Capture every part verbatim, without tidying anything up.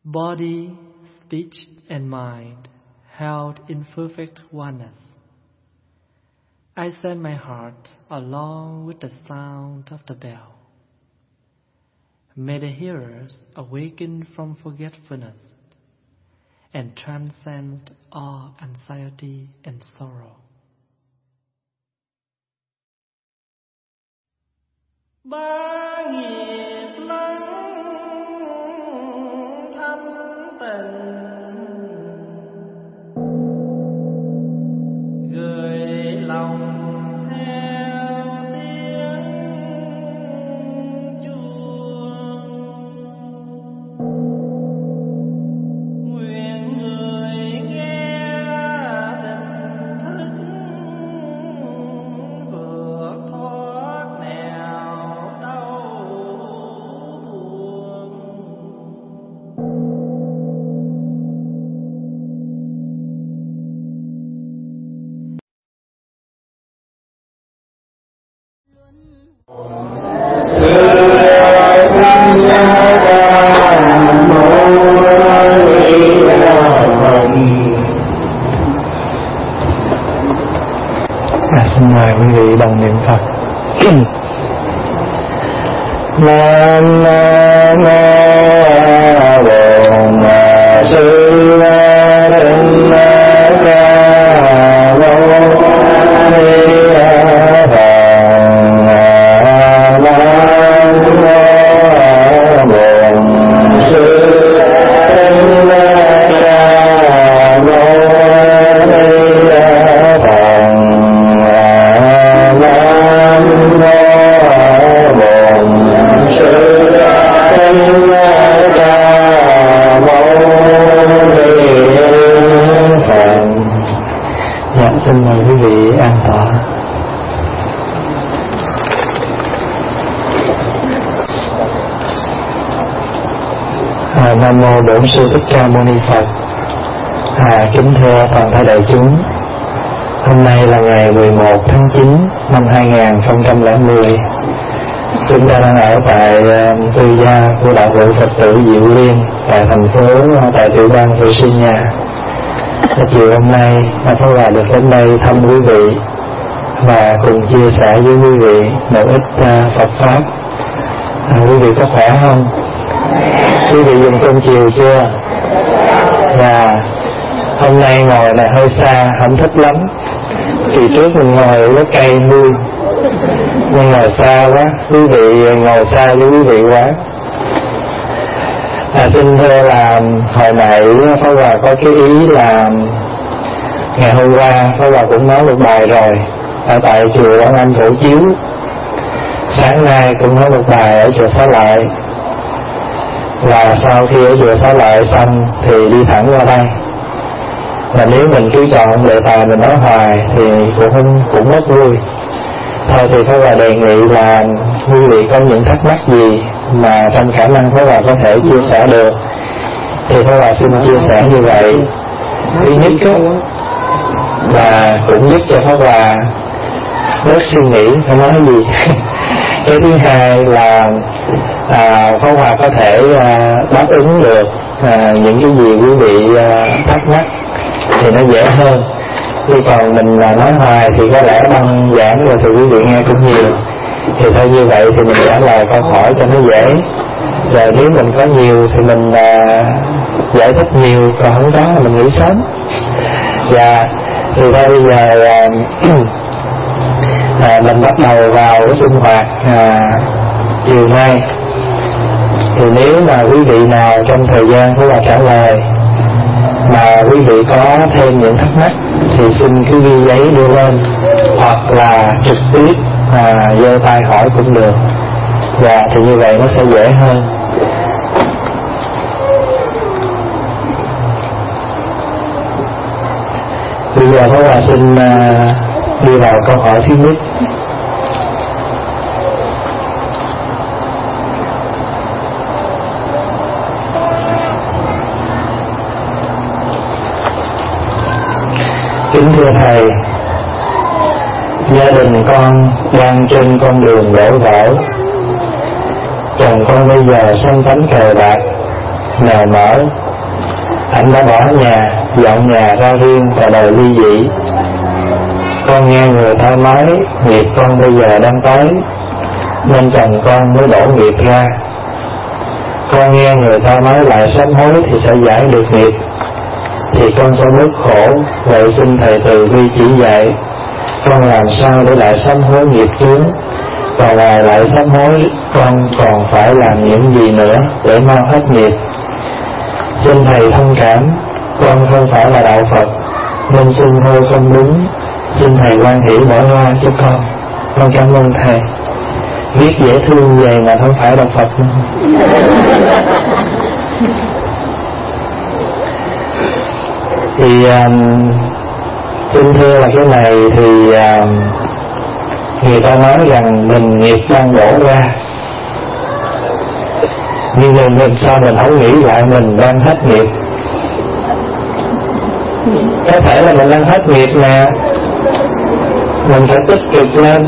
body, speech, and mind held in perfect oneness. I send my heart along with the sound of the bell. May the hearers awaken from forgetfulness and transcend all anxiety and sorrow. Ba nghiệp lắng thanh tịnh, gửi lòng theo tiếng chuông. Nguyện người nghe tỉnh thức vượt thoát nẻo đau buồn. À, xin mời quý vị đồng niệm Phật. Nam mô Bổn Sư Thích Ca Mâu Ni Phật. Nam mô Bổn Sư Thích Ca Mâu Ni Phật. Dạ, xin mời quý vị an tọa. À, Nam mô Bổn Sư Thích Ca Mâu Ni Phật. À, kính thưa toàn thể đại chúng, hôm nay là ngày mười một tháng chín năm hai nghìn không trăm lẻ mười. Chúng ta đang ở tại uh, tư gia của Đạo hội Phật tử Diệu Liên tại thành phố, tại tiểu bang Virginia. Chiều hôm nay, Pháp Hòa được đến đây thăm quý vị và cùng chia sẻ với quý vị một ít uh, Phật Pháp. À, quý vị có khỏe không? Quý vị dùng cơm chiều chưa? Và hôm nay ngồi này hơi xa, không thích lắm. Kỳ trước mình ngồi ở gốc cây nuôi, nhưng ngồi xa quá, quý vị ngồi xa với quý vị quá. À, xin thưa là hồi nãy Pháp Hòa có cái ý là ngày hôm qua Pháp Hòa cũng nói một bài rồi ở tại chùa Quán Anh Phổ Chiếu. Sáng nay cũng nói một bài ở chùa Xá Lợi. Và sau khi ở chùa Xá Lợi xong thì đi thẳng qua đây. Và nếu mình cứ chọn đề tài mình nói hoài thì cũng không cũng mất vui. Thôi thì Pháp Hòa đề nghị là quý vị có những thắc mắc gì mà trong khả năng Pháp Hòa có thể chia sẻ được thì Pháp Hòa xin chia sẻ như vậy. Thứ nhất đó, là cũng giúp cho Pháp Hòa bớt suy nghĩ không nói gì. Cái thứ hai là à, Pháp Hòa có thể à, đáp ứng được à, những cái gì quý vị à, thắc mắc thì nó dễ hơn. Khi còn mình là nói hoài thì có lẽ băng giảng rồi thì quý vị nghe cũng nhiều. Thì thôi như vậy thì mình trả lời câu hỏi cho nó dễ. Rồi nếu mình có nhiều thì mình uh, giải thích nhiều, còn không có là mình nghĩ sớm. Và thì thôi bây giờ uh, à, mình bắt đầu vào cái sinh hoạt à, chiều nay. Thì nếu mà quý vị nào trong thời gian của là trả lời mà quý vị có thêm những thắc mắc thì xin cứ ghi giấy đưa lên, hoặc là trực tiếp à, giơ tay hỏi cũng được. Và thì như vậy nó sẽ dễ hơn. Bây giờ Pháp Hòa xin à, đi vào câu hỏi thứ nhất. Kính thưa Thầy, gia đình con đang trên con đường đổ vỡ. Chồng con bây giờ sân tánh cờ bạc, nở nở. Anh đã bỏ nhà, dọn nhà ra riêng và đời ly dị. Con nghe người ta nói nghiệp con bây giờ đang tới, nên chồng con mới đổ nghiệp ra. Con nghe người ta nói lại sám hối thì sẽ giải được nghiệp, thì con sẽ bớt khổ. Vậy xin thầy từ bi chỉ dạy con làm sao để lại sám hối nghiệp chướng, và ngoài lại sám hối con còn phải làm những gì nữa để mau hết nghiệp. Xin thầy thông cảm, con không phải là đạo Phật nên xưng hô không đúng, xin thầy quan hỷ bỏ qua cho con. Con cảm ơn thầy. Viết dễ thương vậy mà không phải đạo Phật nữa. Thì um, xin thưa là cái này thì um, người ta nói rằng mình nghiệp đang đổ ra, nhưng mà mình sao mình không nghĩ lại mình đang hết nghiệp. Có thể là mình đang hết nghiệp nè, mình phải tích cực lên.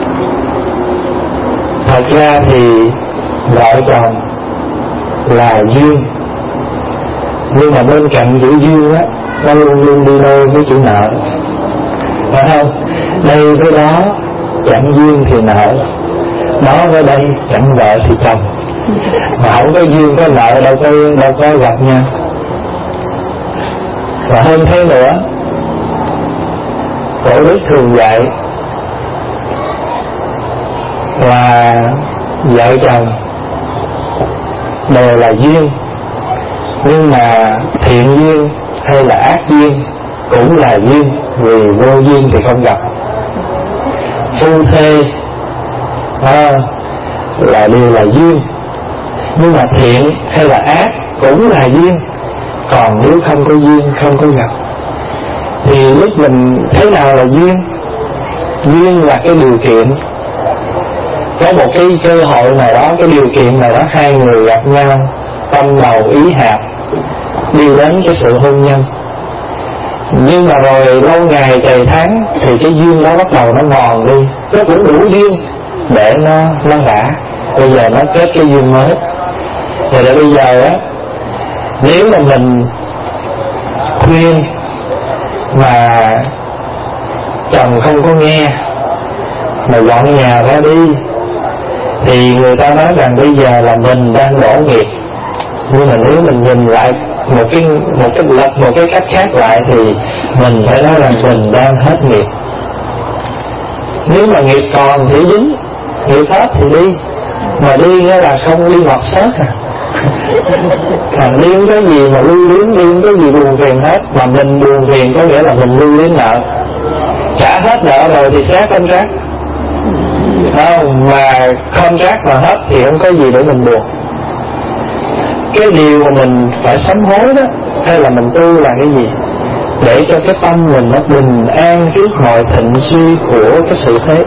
Thật ra thì vợ chồng là duyên, nhưng mà bên cạnh chữ duyên á, nó luôn luôn đi đôi với chữ nợ, phải không? Đây với đó chẳng duyên thì nợ, đó với đây chẳng vợ thì chồng. Mà không có duyên có nợ đâu có đâu có gặp nhau. Và hơn thế nữa, Cổ Đức thường dạy là vợ chồng đều là duyên, nhưng mà thiện duyên hay là ác duyên cũng là duyên, vì vô duyên thì không gặp. Phu thê à, là đều là duyên, nhưng mà thiện hay là ác cũng là duyên, còn nếu không có duyên không có gặp. Thì lúc mình thế nào là duyên? Duyên là cái điều kiện, có một cái cơ hội nào đó, cái điều kiện nào đó, hai người gặp nhau, tâm đầu ý hợp, đi đến cái sự hôn nhân. Nhưng mà rồi lâu ngày trời tháng thì cái duyên đó bắt đầu nó mòn đi, nó cũng đủ duyên để nó nó rã. Bây giờ nó kết cái duyên mới. Rồi là bây giờ á, nếu mà mình khuyên mà chồng không có nghe, mà dọn nhà ra đi, thì người ta nói rằng bây giờ là mình đang đổ nghiệp. Nhưng mà nếu mình nhìn lại một cái một cái lập một cái cách khác lại thì mình phải nói rằng mình đang hết nghiệp. Nếu mà nghiệp còn thì dính, nghiệp hết thì đi, mà đi nghĩa là không đi ngọt xớt à. Thằng đi không có gì mà lưu luyến, đi không có gì buồn phiền hết, mà mình buồn phiền có nghĩa là mình lưu luyến nợ. Trả hết nợ rồi thì xé contract, không, mà contract mà hết thì không có gì để mình buồn. Cái điều mà mình phải sám hối đó, hay là mình tu là cái gì? Để cho cái tâm mình nó bình an trước mọi thịnh suy của cái sự thế.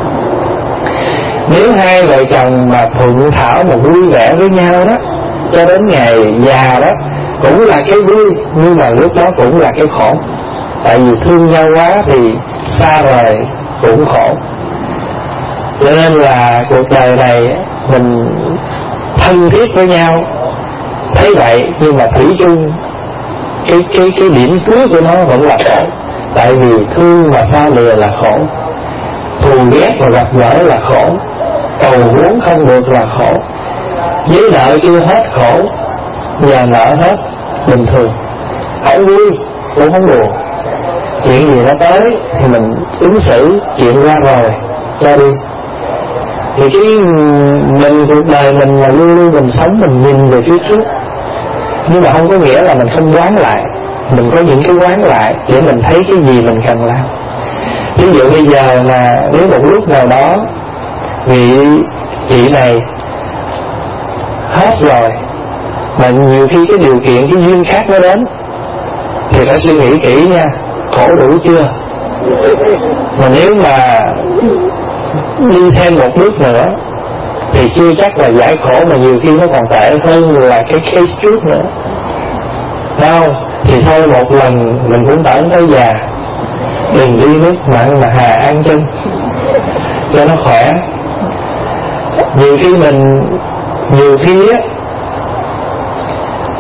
Nếu hai vợ chồng mà thuận thảo mà vui vẻ với nhau đó, cho đến ngày già đó, cũng là cái vui, nhưng mà lúc đó cũng là cái khổ. Tại vì thương nhau quá thì xa rời cũng khổ. Cho nên là cuộc đời này mình thân thiết với nhau, thấy vậy, nhưng mà thủy chung cái cái cái điểm cuối của nó vẫn là khổ. Tại vì thương mà xa lìa là khổ, thù ghét mà gặp gỡ là khổ, cầu muốn không được là khổ. Giấy nợ chưa hết khổ, nhà nợ hết bình thường, không vui cũng không buồn. Chuyện gì nó tới thì mình ứng xử, chuyện ra rồi cho đi. Thì cái mình cuộc đời mình là luôn luôn mình sống, mình nhìn về phía trước, nhưng mà không có nghĩa là mình không quán lại. Mình có những cái quán lại để mình thấy cái gì mình cần làm. Ví dụ bây giờ mà nếu một lúc nào đó vị chị này hết rồi, mà nhiều khi cái điều kiện, cái duyên khác nó đến, thì phải suy nghĩ kỹ nha, khổ đủ chưa? Mà nếu mà đi thêm một bước nữa thì chưa chắc là giải khổ, mà nhiều khi nó còn tệ hơn là cái case trước nữa. Đâu, thì thôi một lần mình cũng tởn tới già, đừng đi nước mặn mà hà ăn chân cho nó khỏe. Nhiều khi mình, nhiều khi á,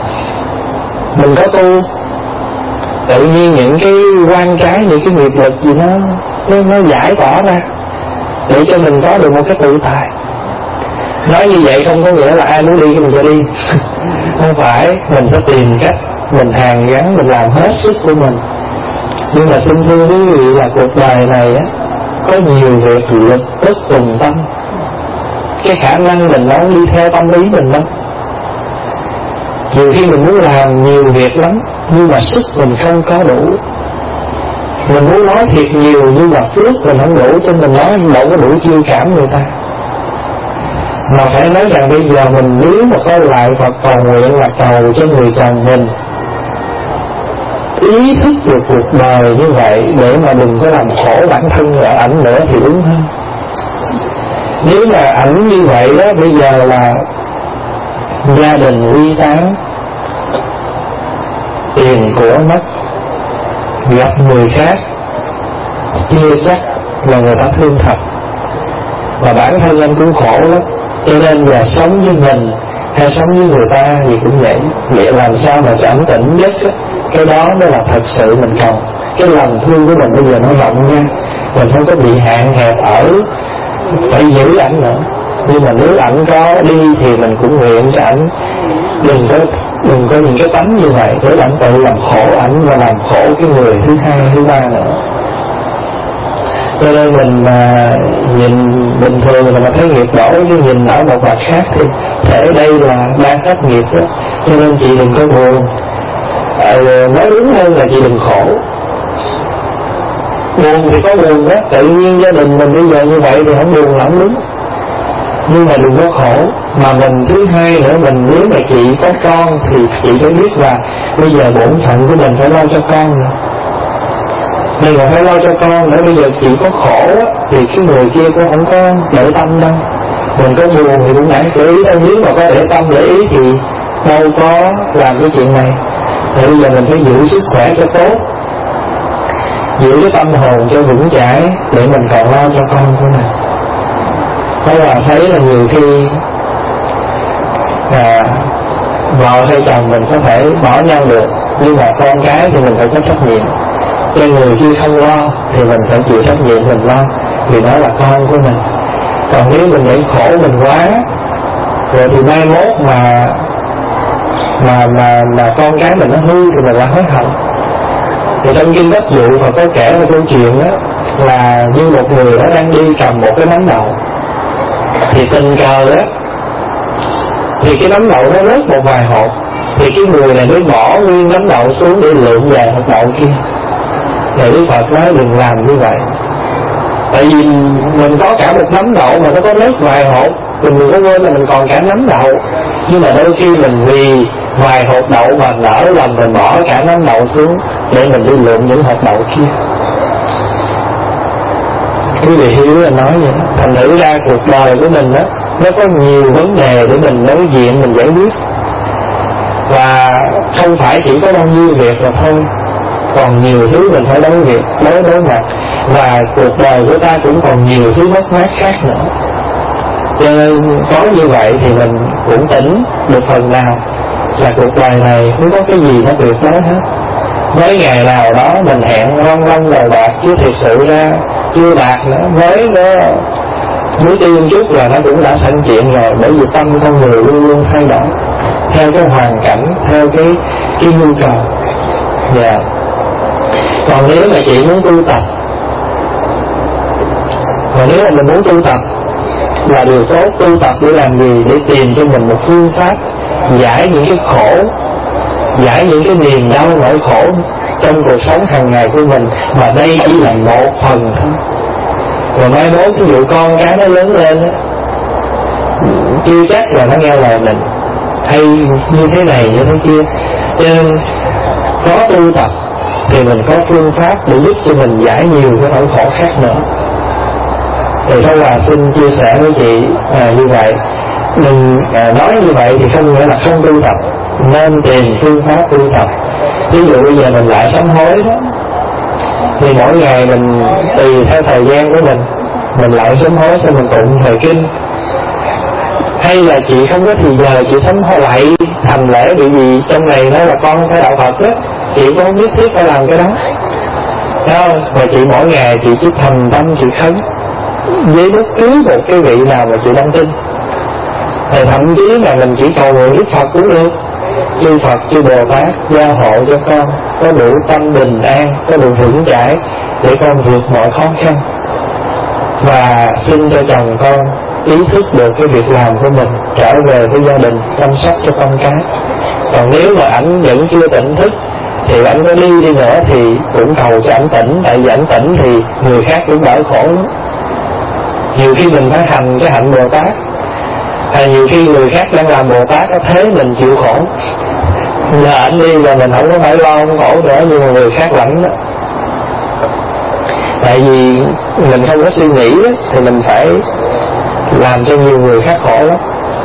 mình có tu, tự nhiên những cái quan trái, những cái nghiệp lực gì nó nó, nó giải tỏa ra để cho mình có được một cái tự tại. Nói như vậy không có nghĩa là ai muốn đi thì mình sẽ đi. Không phải, mình sẽ tìm cách, mình hàn gắn, mình làm hết sức của mình. Nhưng mà xin thưa quý vị là cuộc đời này á, có nhiều việc lực bất tùng tâm. Cái khả năng mình không đi theo tâm ý mình đâu. Nhiều khi mình muốn làm nhiều việc lắm, nhưng mà sức mình không có đủ. Mình muốn nói thiệt nhiều nhưng mà phước mình không đủ, cho mình nói đâu có đủ chiêu cảm người ta. Mà phải nói rằng bây giờ mình nếu mà có lại Phật cầu nguyện là cầu cho người chồng mình ý thức được cuộc đời như vậy, để mà đừng có làm khổ bản thân và ảnh nữa thì đúng hơn. Nếu mà ảnh như vậy đó, bây giờ là gia đình ly tán, tiền của mất, gặp người khác chưa chắc là người ta thương thật, và bản thân anh cũng khổ lắm. Cho nên là sống với mình hay sống với người ta thì cũng vậy. Vậy làm sao mà cho ẩn tĩnh nhất đó, cái đó mới là thật sự mình cầu. Cái lòng thương của mình bây giờ nó rộng ra, mình không có bị hạn hẹp ở phải giữ ảnh nữa. Nhưng mà nếu ảnh có đi thì mình cũng nguyện cho ảnh đừng có đừng có những cái tánh như vậy, để ảnh tự làm khổ ảnh và làm khổ cái người thứ hai thứ ba nữa. Cho nên mình mà nhìn bình thường mà mình thấy nghiệp đổ, chứ nhìn ở một mặt khác thì thể đây là đang thất nghiệp đó. Cho nên chị đừng có buồn, à, nói đúng hơn là chị đừng khổ. Buồn thì có buồn đó, tự nhiên gia đình mình bây giờ như vậy thì không buồn là không đúng. Nhưng mà đừng có khổ. Mà mình thứ hai nữa, mình nếu mà chị có con thì chị phải biết là bây giờ bổn phận của mình phải lo cho con nữa. Mình là phải lo cho con nữa. Bây giờ chị có khổ á, thì cái người kia cũng không có để tâm đâu. Mình có buồn thì cũng nãy để ý đâu. Nếu mà có để tâm để ý thì đâu có làm cái chuyện này. Thì bây giờ mình phải giữ sức khỏe cho tốt, giữ cái tâm hồn cho vững chãi, để mình còn lo cho con của mình. Thế là thấy là nhiều khi à, vợ hay chồng mình có thể bỏ nhau được, nhưng mà con cái thì mình phải có trách nhiệm. Cho người kia không lo thì mình phải chịu trách nhiệm mình lo, vì đó là con của mình. Còn nếu mình để khổ mình quá rồi thì mai mốt mà mà mà mà con cái mình nó hư thì mình lại hối hận. Thì trong kinh Pháp Dụ mà có kể một câu chuyện đó, là như một người đó đang đi cầm một cái nắm đậu, thì tình cờ đó thì cái nắm đậu nó rớt một vài hột, thì cái người này mới bỏ nguyên nắm đậu xuống để lượm vài hột đậu kia. Thì Đức Phật nói đừng làm như vậy. Tại vì mình có cả một nắm đậu mà nó có rớt vài hột, mình đừng có quên là mình còn cả nắm đậu. Nhưng mà đôi khi mình vì vài hột đậu mà nở lòng mình bỏ cả nắm đậu xuống để mình đi lượm những hột đậu kia. Quý vị hiểu là nói vậy. Thành thử ra cuộc đời của mình đó, nó có nhiều vấn đề để mình đối diện, mình giải quyết. Và không phải chỉ có bao nhiêu việc là thôi, còn nhiều thứ mình phải đối việc, đối đối mặt. Và cuộc đời của ta cũng còn nhiều thứ mất mát khác nữa. Cho nên có như vậy thì mình cũng tỉnh được phần nào là cuộc đời này không có cái gì nó tuyệt đối hết. Mấy ngày nào đó mình hẹn long long đầu bạc, chứ thực sự ra chưa bạc nữa, mới nó mới tiêu chút là nó cũng đã sanh chuyện rồi. Bởi vì tâm con người luôn luôn thay đổi theo cái hoàn cảnh, theo cái cái nhu cầu. Dạ. Yeah. Còn nếu mà chị muốn tu tập, còn nếu mà mình muốn tu tập là điều tốt. Tu tập để làm gì? Để tìm cho mình một phương pháp giải những cái khổ, giải những cái niềm đau nỗi khổ trong cuộc sống hàng ngày của mình. Mà đây chỉ là một phần thôi. Rồi mai mốt ví dụ con cái nó lớn lên á, chưa chắc là nó nghe lời mình, hay như thế này như thế kia. Cho nên có tu tập thì mình có phương pháp để giúp cho mình giải nhiều cái nỗi khổ khác nữa. Thì thôi là xin chia sẻ với chị à, như vậy. Đừng à, nói như vậy thì không nghĩa là không tu tập, nên tìm phương pháp tu tập. Ví dụ bây giờ mình lại sám hối đó, thì mỗi ngày mình tùy theo thời gian của mình, mình lại sám hối, xong mình tụng thời kinh. Hay là chị không có thì giờ chị sống hoa lạy thành lễ bị gì trong này nói là con phải đạo Phật đó, chị cũng không nhất thiết phải làm cái đó. Không, mà chị mỗi ngày chị chỉ thành tâm chị khấn với bất cứ một cái vị nào mà chị đang tin. Thì thậm chí là mình chỉ cầu nguyện Đức Phật cũng được, chư Phật chư Bồ Tát gia hộ cho con có đủ tâm bình an, có đủ vững chãi để con vượt mọi khó khăn, và xin cho chồng con ý thức được cái việc làm của mình, trở về với gia đình chăm sóc cho con cái. Còn nếu mà ảnh vẫn chưa tỉnh thức thì ảnh có đi đi nữa thì cũng cầu cho ảnh tỉnh, tại vì ảnh tỉnh thì người khác cũng đỡ khổ lắm. Nhiều khi mình phải hành cái hạnh Bồ Tát, à, nhiều khi người khác đang làm Bồ Tát có thế mình chịu khổ, nhờ ảnh đi rồi mình không có phải lo không khổ nữa, nhưng mà người khác lãnh đó. Tại vì mình không có suy nghĩ đó, thì mình phải làm cho nhiều người khác khổ lắm.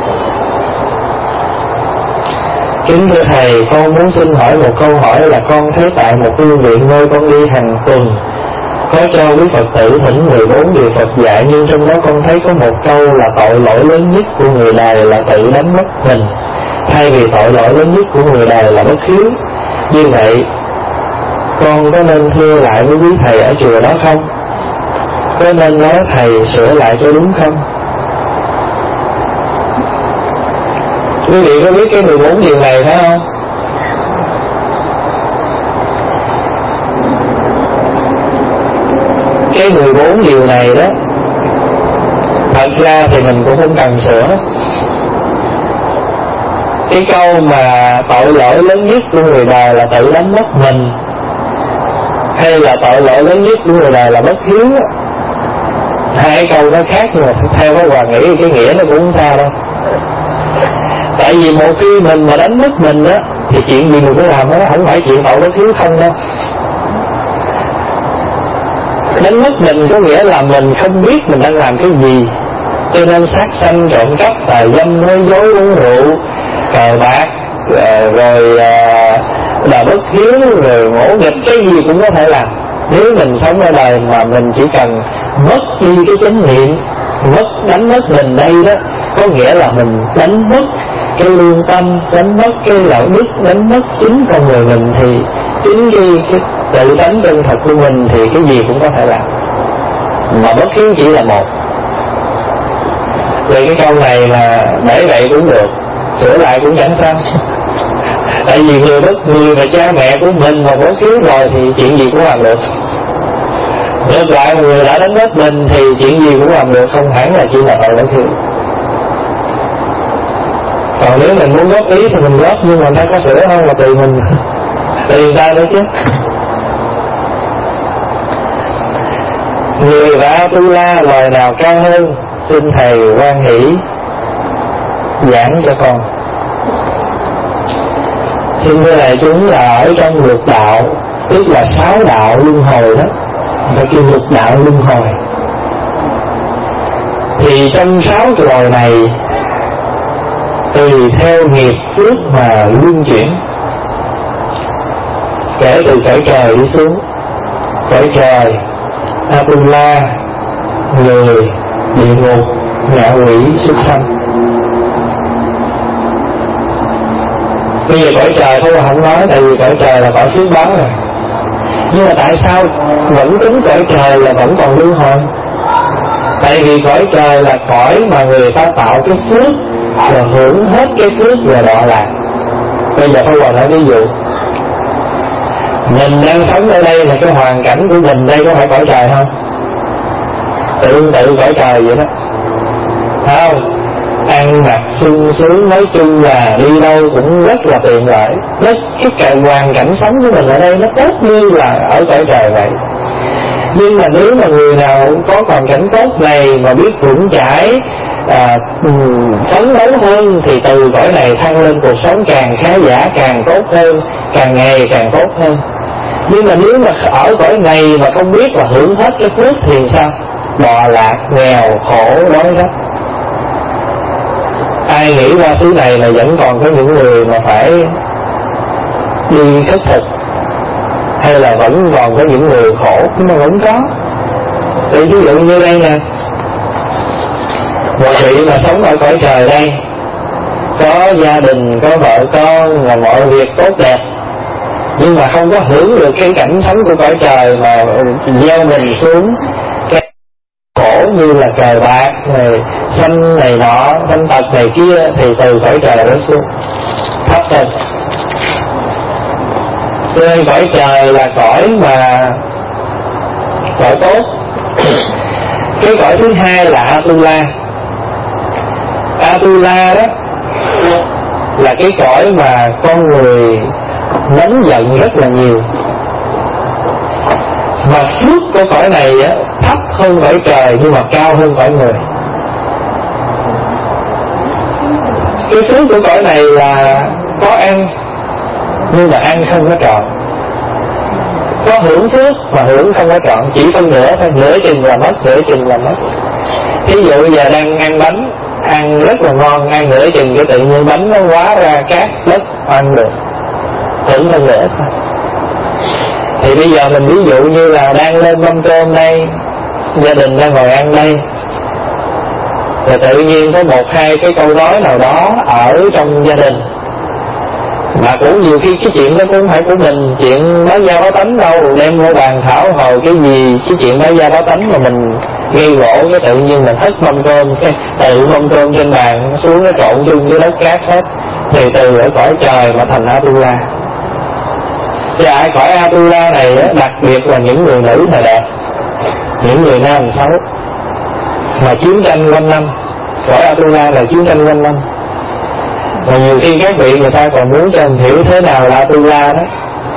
Kính thưa Thầy, con muốn xin hỏi một câu hỏi là con thấy tại một thư viện nơi con đi hàng tuần có cho quý Phật tử thỉnh mười bốn điều Phật dạy, nhưng trong đó con thấy có một câu là tội lỗi lớn nhất của người đời là tự đánh mất mình, thay vì tội lỗi lớn nhất của người đời là bất hiếu. Như vậy con có nên thưa lại với quý thầy ở chùa đó không? Có nên nói thầy sửa lại cho đúng không? Quý vị có biết cái mười bốn điều này phải không? Cái mười bốn điều này đó, thật ra thì mình cũng không cần sửa. Cái câu mà tội lỗi lớn nhất của người đời là tự đánh mất mình, hay là tội lỗi lớn nhất của người đời là bất hiếu, hai câu nó khác, nhưng mà theo cái Hòa nghĩ cái nghĩa nó cũng không sao đâu. Tại vì một khi mình mà đánh mất mình đó thì chuyện gì mình cũng làm đó, không phải chuyện tội bất hiếu không đâu. Đánh mất mình có nghĩa là mình không biết mình đang làm cái gì, cho nên sát sanh, trộm cắp, tà dâm, nói dối, uống rượu, cờ bạc, rồi là bất hiếu, rồi ngỗ nghịch, cái gì cũng có thể làm. Nếu mình sống ở đời mà mình chỉ cần mất đi cái chánh niệm, mất đánh mất mình đây đó, có nghĩa là mình đánh mất cái lương tâm, đánh mất cái đạo đức, đánh mất chính con người mình, thì chính cái, cái tự tánh chân thật của mình thì cái gì cũng có thể làm, mà bất hiếu chỉ là một. Vậy cái câu này là để vậy cũng được, sửa lại cũng chẳng sao. Tại vì người bất người mà cha mẹ của mình mà bất hiếu rồi thì chuyện gì cũng làm được. Ngược lại người đã đánh mất mình thì chuyện gì cũng làm được, không hẳn là chỉ là tội bất hiếu. Còn nếu mình muốn góp ý thì mình góp, nhưng mà ta có sửa không là tùy mình, tùy người ta nữa chứ. Người và tu la loài nào cao hơn? Xin thầy hoan hỷ giảng cho con. Xin thưa đại chúng là ở trong lục đạo, tức là sáu đạo luân hồi đó, phải kêu lục đạo luân hồi. Thì trong sáu loài này tùy theo nghiệp phước mà luân chuyển, kể từ cõi trời đi xuống, cõi trời Atula, người, địa ngục, ngạ quỷ, súc sanh. Bây giờ cõi trời thôi không nói, tại vì cõi trời là cõi phước báo rồi. Nhưng mà tại sao vẫn tính cõi trời là vẫn còn luân hồi? Tại vì cõi trời là cõi mà người ta tạo cái phước rồi hưởng hết cái phước rồi đọa lạc. Bây giờ Pháp Hòa nói ví dụ, mình đang sống ở đây là cái hoàn cảnh của mình đây, có phải cõi trời không? Tự tự cõi trời vậy đó, phải không? Ăn mặc sung sướng, nói chung là đi đâu cũng rất là tiện lợi. Nó cái cái hoàn cảnh sống của mình ở đây nó tốt như là ở cõi trời vậy. Nhưng mà nếu mà người nào có hoàn cảnh tốt này mà biết vững chãi, à, phấn đấu hơn thì từ cõi này thăng lên cuộc sống càng khá giả, càng tốt hơn, càng ngày càng tốt hơn. Nhưng mà nếu mà ở cõi này mà không biết là hưởng hết cái phước thì sao? Đọa lạc, nghèo, khổ, đói rách. Ai nghĩ qua xứ này là vẫn còn có những người mà phải đi khất thực, hay là vẫn còn có những người khổ? Nhưng mà vẫn có. Thì ví dụ như đây nè, Một vị mà sống ở cõi trời đây, có gia đình, có vợ con, là mọi việc tốt đẹp, nhưng mà không có hưởng được cái cảnh sống của cõi trời, mà gieo mình xuống cái khổ như là cờ bạc này, sanh này nọ, sanh tật này kia, thì từ cõi trời đó xuống thấp hơn. Cho nên cõi trời là cõi mà cõi tốt. Cái cõi thứ hai là Atula. Atula đó là cái cõi mà con người nóng giận rất là nhiều, mà phước của cõi này á, thấp hơn cõi trời nhưng mà cao hơn cõi người. Cái phước của cõi này là có ăn nhưng mà ăn không có trọn, có hưởng phước mà hưởng không có trọn, chỉ phân nửa thôi, nửa chừng là mất, nửa chừng là mất. Ví dụ bây giờ đang ăn bánh, ăn rất là ngon, ăn nửa chừng cái tự nhiên bánh nó hóa ra cát đất ăn được, hưởng hơn nửa thôi. Thì bây giờ mình ví dụ như là đang lên mâm cơm đây, gia đình đang ngồi ăn đây, rồi tự nhiên có một hai cái câu nói nào đó ở trong gia đình, mà cũng nhiều khi cái chuyện đó cũng không phải của mình, chuyện báo gia báo tánh đâu, đem vô bàn thảo hồi cái gì cái chuyện báo gia báo tánh mà mình gây gỗ, cái tự nhiên mình hất mâm cơm, cái từ mâm cơm trên bàn xuống nó trộn chung với đất cát hết, thì từ ở cõi trời mà thành Atula. Và ở cõi Atula này đó, đặc biệt là những người nữ là đẹp, những người nam xấu, mà chiến tranh quanh năm. Cõi Atula là chiến tranh quanh năm. Và nhiều khi các vị người ta còn muốn cho mình hiểu thế nào là Atula đó.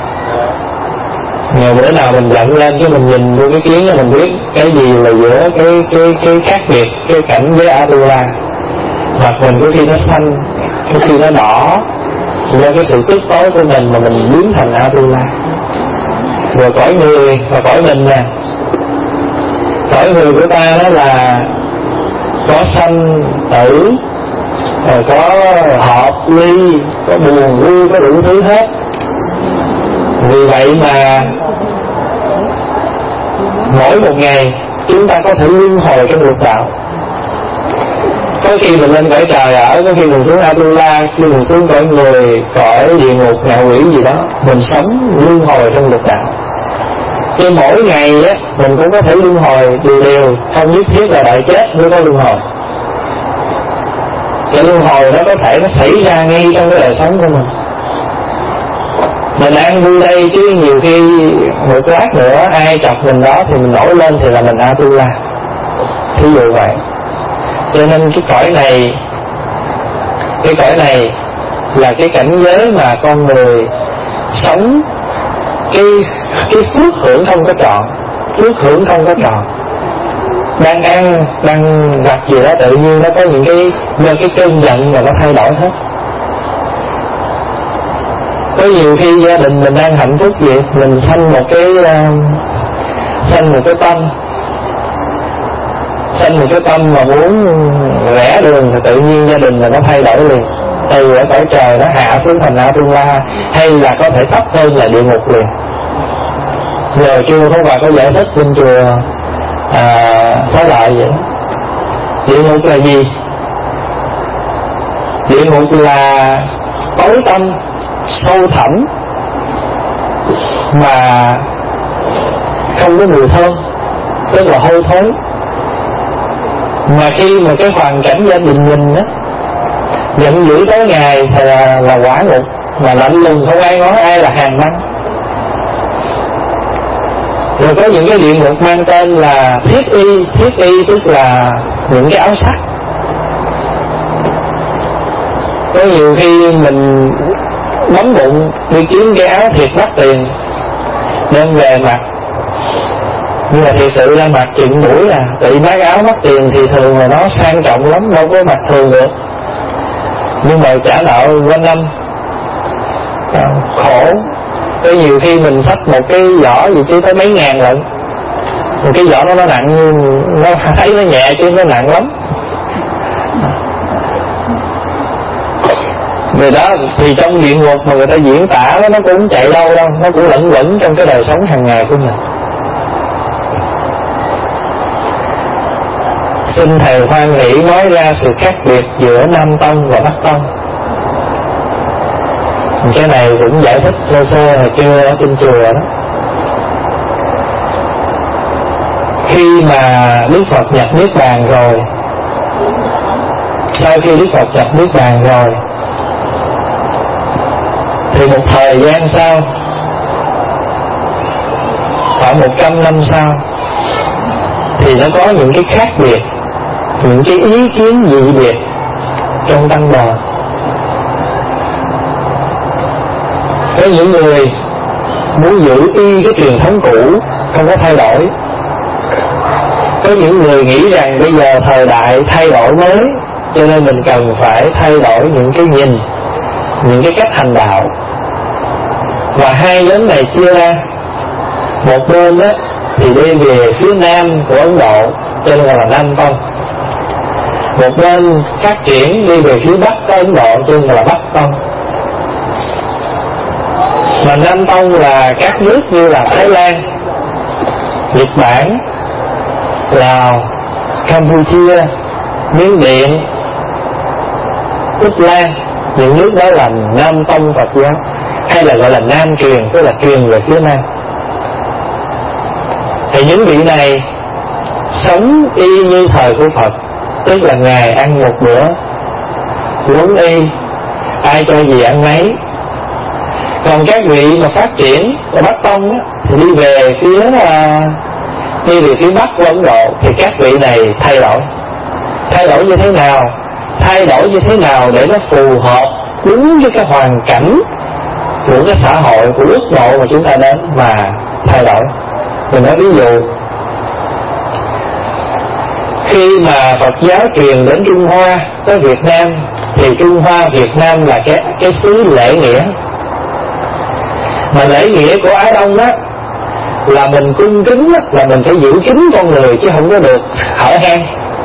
Ngày bữa nào mình giận lên cái mình nhìn vô cái kiến mình biết cái gì là giữa cái cái cái khác biệt cái cảnh với Atula. Mặt mình có khi nó xanh, có khi nó đỏ, do cái sự tức tối của mình mà mình biến thành Atula. Rồi cõi người và cõi mình nè, cõi người của ta đó là có sanh tử, rồi có hợp ly, có buồn vui, có đủ thứ hết. Vì vậy mà mỗi một ngày chúng ta có thể luân hồi trong lục đạo. Có khi mình lên cõi trời ở, có khi mình xuống Atula, khi mình xuống cõi người, cõi địa ngục, ngạ quỷ gì đó, mình sống luân hồi trong lục đạo. Chứ mỗi ngày á mình cũng có thể luân hồi đều đều, không nhất thiết là đợi chết mới có luân hồi. Cái luân hồi đó có thể nó xảy ra ngay trong cái đời sống của mình. Mình ăn vui đây chứ nhiều khi một lát nữa ai chọc mình đó thì mình nổi lên thì là mình Atula. Thí dụ vậy. Cho nên cái cõi này, cái cõi này là cái cảnh giới mà con người sống cái cái phước hưởng không có trọn, phước hưởng không có trọn. Đang ăn, đang gặp gì đó tự nhiên nó có những cái do cái cơn giận mà nó thay đổi hết. Có nhiều khi gia đình mình đang hạnh phúc vậy, mình sanh một cái uh, sanh một cái tâm, sanh một cái tâm mà muốn rẽ đường thì tự nhiên gia đình là nó thay đổi liền. Từ ở cõi trời nó hạ xuống thành Atula, hay là có thể thấp hơn là địa ngục liền. Giờ chưa có bà có giải thích bên chùa à, Xá Lợi vậy. Địa ngục là gì? Địa ngục là tối tâm, sâu thẳm, mà không có mùi thơm, tức là hôi thối. Mà khi mà cái hoàn cảnh gia đình mình á giận dữ tối ngày thì là, là quả ngục, mà lạnh lùng không ai nói, ai là hàng năm. Rồi có những cái địa ngục mang tên là thiết y, thiết y tức là những cái áo sắt. Có nhiều khi mình bấm bụng đi kiếm cái áo thiệt mắc tiền đem về mặc, nhưng mà thực sự ra mặc chuyện mũi à, tự mấy áo mắc tiền thì thường là nó sang trọng lắm, đâu có mặc thường được. Nhưng mà trả nợ quanh năm à, khổ. Có nhiều khi mình xách một cái giỏ gì chứ tới mấy ngàn lận, một cái giỏ nó nó nặng, nó thấy nó nhẹ chứ nó nặng lắm. Vì đó thì trong địa ngục mà người ta diễn tả đó, nó cũng không chạy đâu đâu, nó cũng lẫn quẩn trong cái đời sống hàng ngày của mình. xin thầy hoan hỷ nói ra sự khác biệt giữa Nam Tông và Bắc Tông. Cái này cũng giải thích sơ sơ hồi trưa ở trên chùa đó. Khi mà Đức Phật nhập Niết Bàn rồi, sau khi Đức Phật nhập Niết Bàn rồi, thì một thời gian sau, khoảng một trăm năm sau, thì nó có những cái khác biệt, những cái ý kiến dị biệt trong tăng đoàn. Có những người muốn giữ y cái truyền thống cũ, không có thay đổi. Có những người nghĩ rằng bây giờ thời đại thay đổi mới, cho nên mình cần phải thay đổi những cái nhìn, những cái cách hành đạo. Và hai nhóm này chia ra. Một bên đó thì đi về phía nam của Ấn Độ, cho nên là Nam Tông. Một bên phát triển đi về phía bắc của Ấn Độ, cho nên là Bắc Tông. Mà Nam Tông là các nước như là Thái Lan, Nhật Bản, Lào, Campuchia, Miến Điện, Tích Lan. Những nước đó là Nam Tông Phật giáo, hay là gọi là Nam truyền, tức là truyền về phía nam. Thì những vị này sống y như thời của Phật, tức là Ngài ăn một bữa uống y, ai cho gì ăn nấy. Còn các vị mà phát triển ở Bắc Tông á, thì đi về phía đi về phía Bắc của Ấn Độ, thì các vị này thay đổi. Thay đổi như thế nào? Thay đổi như thế nào để nó phù hợp đúng với cái hoàn cảnh của cái xã hội, của quốc độ mà chúng ta đến mà thay đổi. Mình nói ví dụ, khi mà Phật giáo truyền đến Trung Hoa, tới Việt Nam, thì Trung Hoa, Việt Nam là cái, cái xứ lễ nghĩa. Mà lễ nghĩa của Á Đông á, là mình cung kính á, là mình phải giữ kín con người, chứ không có được hở hang.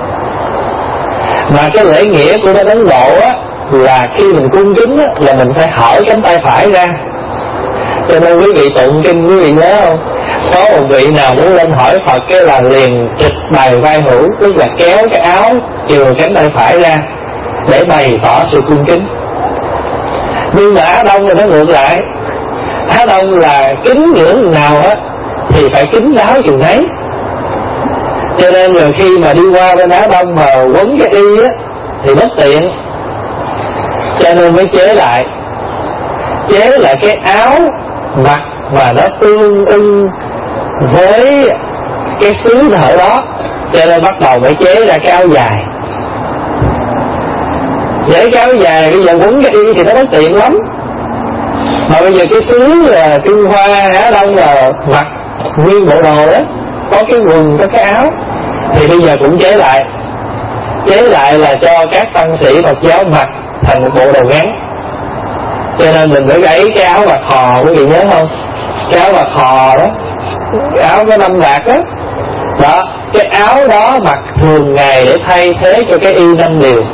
Mà cái lễ nghĩa của bên Ấn Độ á, là khi mình cung kính á, là mình phải hở cánh tay phải ra. Cho nên quý vị tụng kinh, quý vị nhớ không? Có một vị nào muốn lên hỏi Phật cái là liền trịch bài vai hữu, tức là kéo cái áo chừa cánh tay phải ra để bày tỏ sự cung kính. Nhưng mà Á Đông thì nó ngược lại. Á Đông là kính ngưỡng nào á thì phải kính đáo chừng đấy. Cho nên rồi khi mà đi qua bên Á Đông mà quấn cái y á thì bất tiện, cho nên mới chế lại chế lại cái áo mặc mà nó tương ưng với cái xứ thở đó, cho nên bắt đầu mới chế ra cái áo dài. Để cái áo dài bây giờ quấn cái y thì nó bất tiện lắm. Mà bây giờ cái xứ là Trung Hoa, Á Đông là mặc nguyên bộ đồ đó, có cái quần, có cái áo, thì bây giờ cũng chế lại. Chế lại là cho các tăng sĩ Phật giáo mặc thành một bộ đồ ngắn. Cho nên mình phải gãy cái áo bạc khò, quý vị nhớ không? Cái áo bạc khò đó, cái áo có năm bạc đó. Đó, cái áo đó mặc thường ngày để thay thế cho cái y năm điều.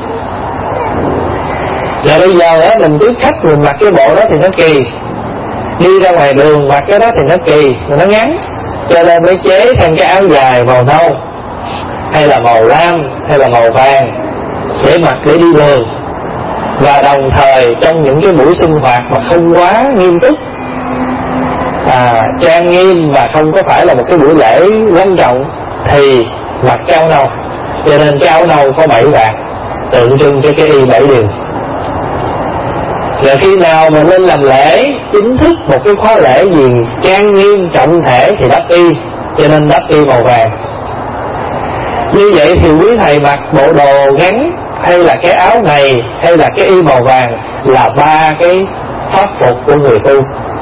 Và bây giờ đó, mình tiếp khách mình mặc cái bộ đó thì nó kỳ, đi ra ngoài đường mặc cái đó thì nó kỳ, mà nó ngắn. Cho nên mới chế thành cái áo dài màu nâu, hay là màu lam, hay là màu vàng, để mặc để đi đường. Và đồng thời trong những cái buổi sinh hoạt mà không quá nghiêm túc, à, trang nghiêm và không có phải là một cái buổi lễ long trọng, thì mặc cái áo nâu. Cho nên cái áo nâu có bảy vạt, tượng trưng cho cái y bảy điều. Rồi khi nào mà lên làm lễ chính thức, một cái khóa lễ gì trang nghiêm trọng thể thì đắp y, cho nên đắp y màu vàng. Như vậy thì quý thầy mặc bộ đồ ngắn, hay là cái áo này, hay là cái y màu vàng, là ba cái pháp phục của người tu.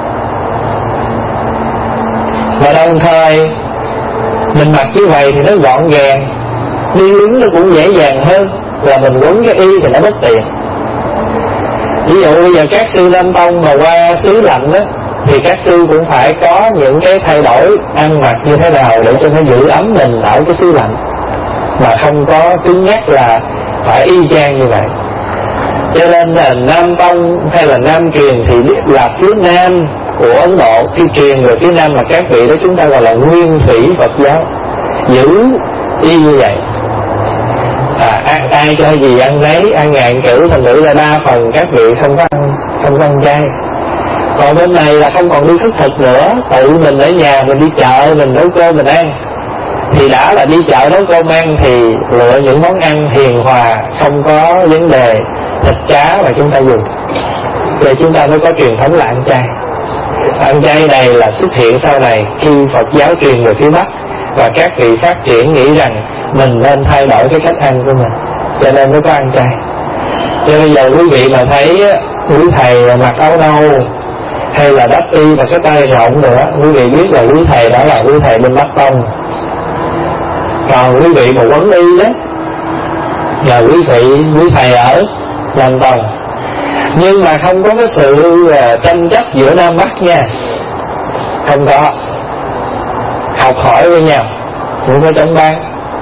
Và đồng thời mình mặc như vậy thì nó gọn gàng, đi đứng nó cũng dễ dàng hơn là mình quấn cái y thì nó bất tiện. Ví dụ bây giờ các sư Nam Tông mà qua xứ lạnh á, thì các sư cũng phải có những cái thay đổi ăn mặc như thế nào để cho nó giữ ấm mình ở cái xứ lạnh, mà không có cứng nhắc là phải y chang như vậy. Cho nên là Nam Tông hay là Nam truyền thì là phía nam của Ấn Độ, khi truyền về phía nam là các vị đó chúng ta gọi là nguyên thủy Phật giáo, giữ y như vậy. à, ăn, ai cho gì ăn nấy, ăn ngàn cử, thành thử là đa phần các vị không có ăn, không có ăn chay. Còn bên này là không còn đi khất thực nữa, tự mình ở nhà mình đi chợ mình nấu cơm mình ăn. Thì đã là đi chợ nấu cơm ăn thì lựa những món ăn hiền hòa, không có vấn đề thịt cá mà chúng ta dùng, rồi chúng ta mới có truyền thống là ăn chay. Ăn chay này là xuất hiện sau này khi Phật giáo truyền về phía Bắc, và các vị phát triển nghĩ rằng mình nên thay đổi cái cách ăn của mình, cho nên mới có ăn chay. Cho bây giờ quý vị mà thấy quý thầy mặc áo nâu hay là đắp y và cái tay rộng nữa, quý vị biết là quý thầy đó là quý thầy bên Bắc Tông. Còn quý vị mà quấn y đó là quý vị quý thầy ở Nam Tông. Nhưng mà không có cái sự tranh chấp giữa Nam Bắc nha, không có. Học hỏi với nhau, không có chống bán.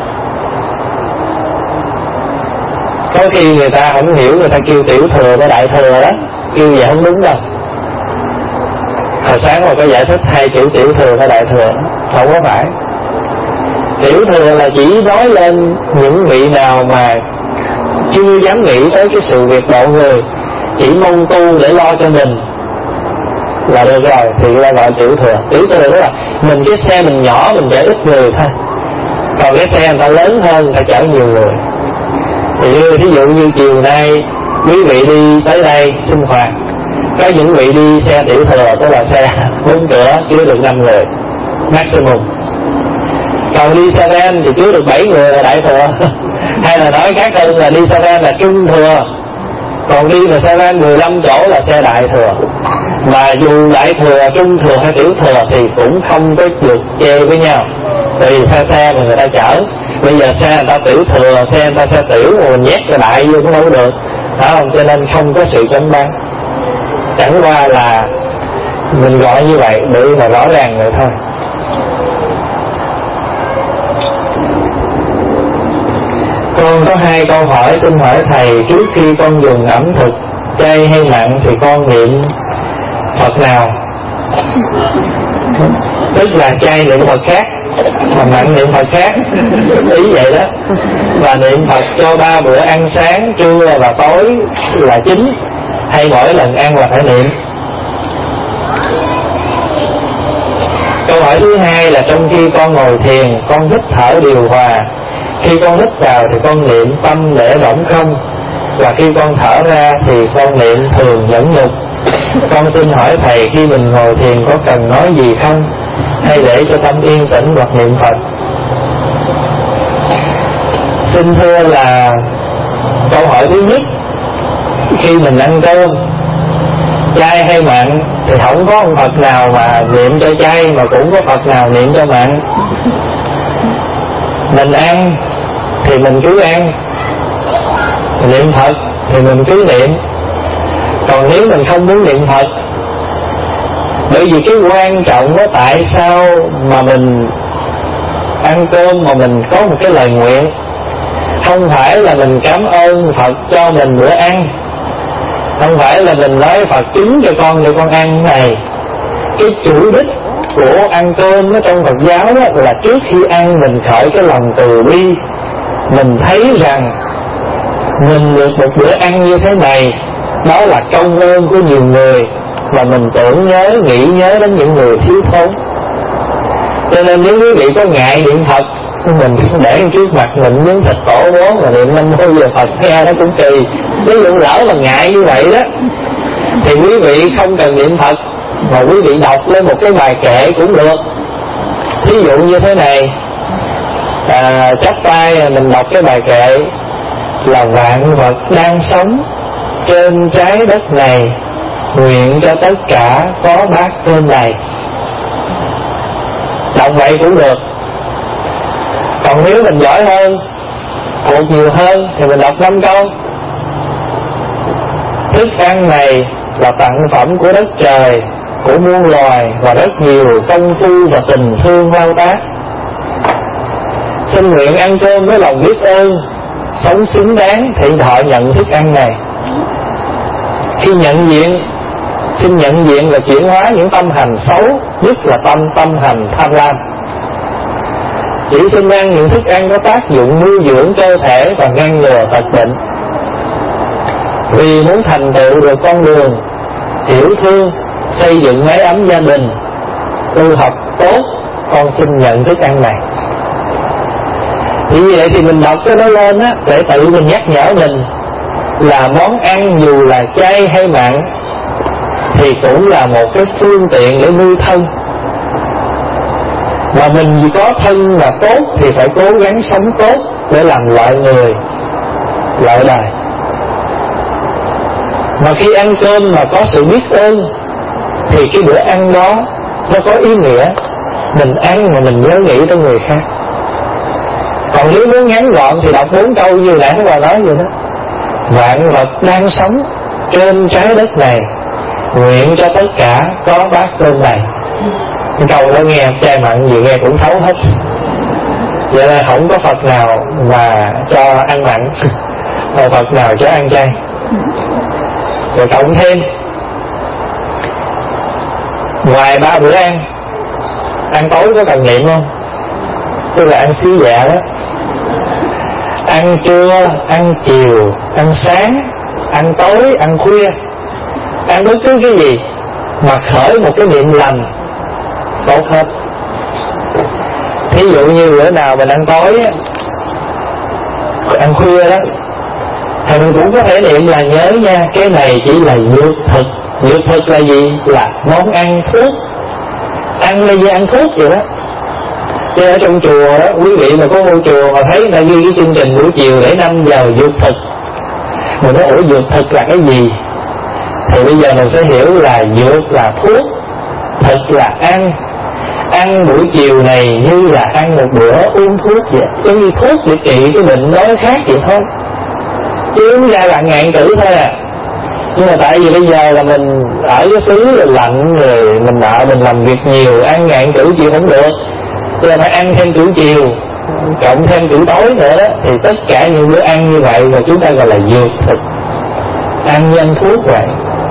Có khi người ta không hiểu, người ta kêu tiểu thừa với đại thừa đó, kêu vậy không đúng đâu. Hồi sáng mà có giải thích hai chữ tiểu thừa và đại thừa, không có phải. Tiểu thừa là chỉ nói lên những vị nào mà chưa dám nghĩ tới cái sự việc độ người, chỉ mong tu để lo cho mình là được rồi, thì là gọi tiểu thừa. Tiểu thừa đó là mình cái xe mình nhỏ, mình chở ít người thôi, còn cái xe người ta lớn hơn, người ta chở nhiều người. Thì ví dụ như chiều nay quý vị đi tới đây sinh hoạt, có những vị đi xe tiểu thừa, tức là xe bốn cửa chứa được năm người maximum. Còn đi xe van thì chứa được bảy người là đại thừa. Hay là nói khác hơn là đi xe van là trung thừa. Còn đi mà xe van mười lăm chỗ là xe đại thừa. Mà dù đại thừa, trung thừa hay tiểu thừa thì cũng không có được chê với nhau, tùy theo xe mà người ta chở. Bây giờ xe người ta tiểu thừa, xe người ta xe tiểu mà mình nhét cho đại vô cũng đâu được, đó không? Cho nên không có sự chống bán. Chẳng qua là mình gọi như vậy để mà rõ ràng vậy thôi. Con có hai câu hỏi xin hỏi thầy. Trước khi con dùng ẩm thực chay hay mặn thì con niệm Phật nào? Tức là chay niệm Phật khác, mà mặn niệm Phật khác, ý vậy đó. Và niệm Phật cho ba bữa ăn sáng, trưa và tối là chính, hay mỗi lần ăn là phải niệm? Câu hỏi thứ hai là trong khi con ngồi thiền, con hít thở điều hòa. Khi con hít vào thì con niệm tâm để rỗng không, và khi con thở ra thì con niệm thường nhẫn nhục. Con xin hỏi thầy, khi mình ngồi thiền có cần nói gì không, hay để cho tâm yên tĩnh hoặc niệm Phật? Xin thưa là câu hỏi thứ nhất, khi mình ăn cơm chay hay mặn thì không có ông Phật nào mà niệm cho chay, mà cũng có Phật nào niệm cho mặn. Mình ăn thì mình cứ ăn, niệm Phật thì mình cứ niệm. Còn nếu mình không muốn niệm Phật, bởi vì cái quan trọng đó, tại sao mà mình ăn cơm mà mình có một cái lời nguyện, không phải là mình cảm ơn Phật cho mình bữa ăn, không phải là mình nói Phật chứng cho con để con ăn này. Cái chủ đích của ăn cơm ở trong Phật giáo đó là trước khi ăn mình khởi cái lòng từ bi, mình thấy rằng mình được một bữa ăn như thế này, đó là công ơn của nhiều người, và mình tưởng nhớ, nghĩ nhớ đến những người thiếu thốn. Cho nên nếu quý vị có ngại niệm Phật, mình để trước mặt mình miếng thịt tổ bố mà niệm năm mươi giờ Phật nghe nó cũng kỳ. Ví dụ lỡ mà ngại như vậy đó, thì quý vị không cần niệm Phật, mà quý vị đọc lên một cái bài kệ cũng được. Ví dụ như thế này, à, chắp tay mình đọc cái bài kệ là vạn vật đang sống trên trái đất này, nguyện cho tất cả có bát cơm đầy. Đọc vậy cũng được. Còn nếu mình giỏi hơn, thuộc nhiều hơn, thì mình đọc năm câu. Thức ăn này là tặng phẩm của đất trời, của muôn loài, và rất nhiều công phu và tình thương lao tác. Xin nguyện ăn cơm với lòng biết ơn, sống xứng đáng thiện thọ nhận thức ăn này. Khi nhận diện, xin nhận diện là chuyển hóa những tâm hành xấu, nhất là tâm tâm hành tham lam. Chỉ xin ăn những thức ăn có tác dụng nuôi dưỡng cơ thể và ngăn ngừa tật bệnh. Vì muốn thành tựu được con đường hiểu thương, xây dựng mái ấm gia đình, tu học tốt, con xin nhận thức ăn này. Thì như vậy thì mình đọc cái đó lên á, để tự mình nhắc nhở mình là món ăn dù là chay hay mặn thì cũng là một cái phương tiện để nuôi thân. Mà mình chỉ có thân là tốt thì phải cố gắng sống tốt để làm loại người, loại đời. Mà khi ăn cơm mà có sự biết ơn thì cái bữa ăn đó nó có ý nghĩa. Mình ăn mà mình nhớ nghĩ tới người khác. Còn nếu muốn ngắn gọn thì đọc bốn câu như nãy các bà nói vậy đó. Vạn vật đang sống trên trái đất này, nguyện cho tất cả có bát cơm này. Cái câu đó nghe chay mặn gì nghe cũng thấu hết. Vậy là không có Phật nào mà cho ăn mặn, còn Phật nào cho ăn chay. Rồi cộng thêm ngoài ba bữa ăn, ăn tối có cần niệm không? Tức là ăn xí dạ đó. Ăn trưa, ăn chiều, ăn sáng, ăn tối, ăn khuya, ăn bất cứ cái gì mà khởi một cái niệm lành tốt hết. Thí dụ như bữa nào mình ăn tối á, ăn khuya đó, thì mình cũng có thể niệm là nhớ nha, cái này chỉ là dược thực. Dược thực là gì? Là món ăn thuốc. Ăn là như ăn thuốc vậy đó. Chứ ở trong chùa đó, quý vị mà có vô chùa mà thấy người ta ghi cái chương trình buổi chiều để năm giờ dược thực, mình nói ủa dược thực là cái gì? Thì bây giờ mình sẽ hiểu là dược là thuốc, thực là ăn. Ăn buổi chiều này như là ăn một bữa uống thuốc vậy, giống như thuốc để trị cái bệnh đó khác vậy thôi, chứ uống ra là ngạn cử thôi à. Nhưng mà tại vì bây giờ là mình ở cái xứ là lạnh rồi, mình nợ mình làm việc nhiều, ăn ngạn cử chịu không được, cho nên phải ăn thêm cử chiều, cộng thêm cử tối nữa đó. Thì tất cả những bữa ăn như vậy mà chúng ta gọi là dược thực, ăn nhân thuốc vậy,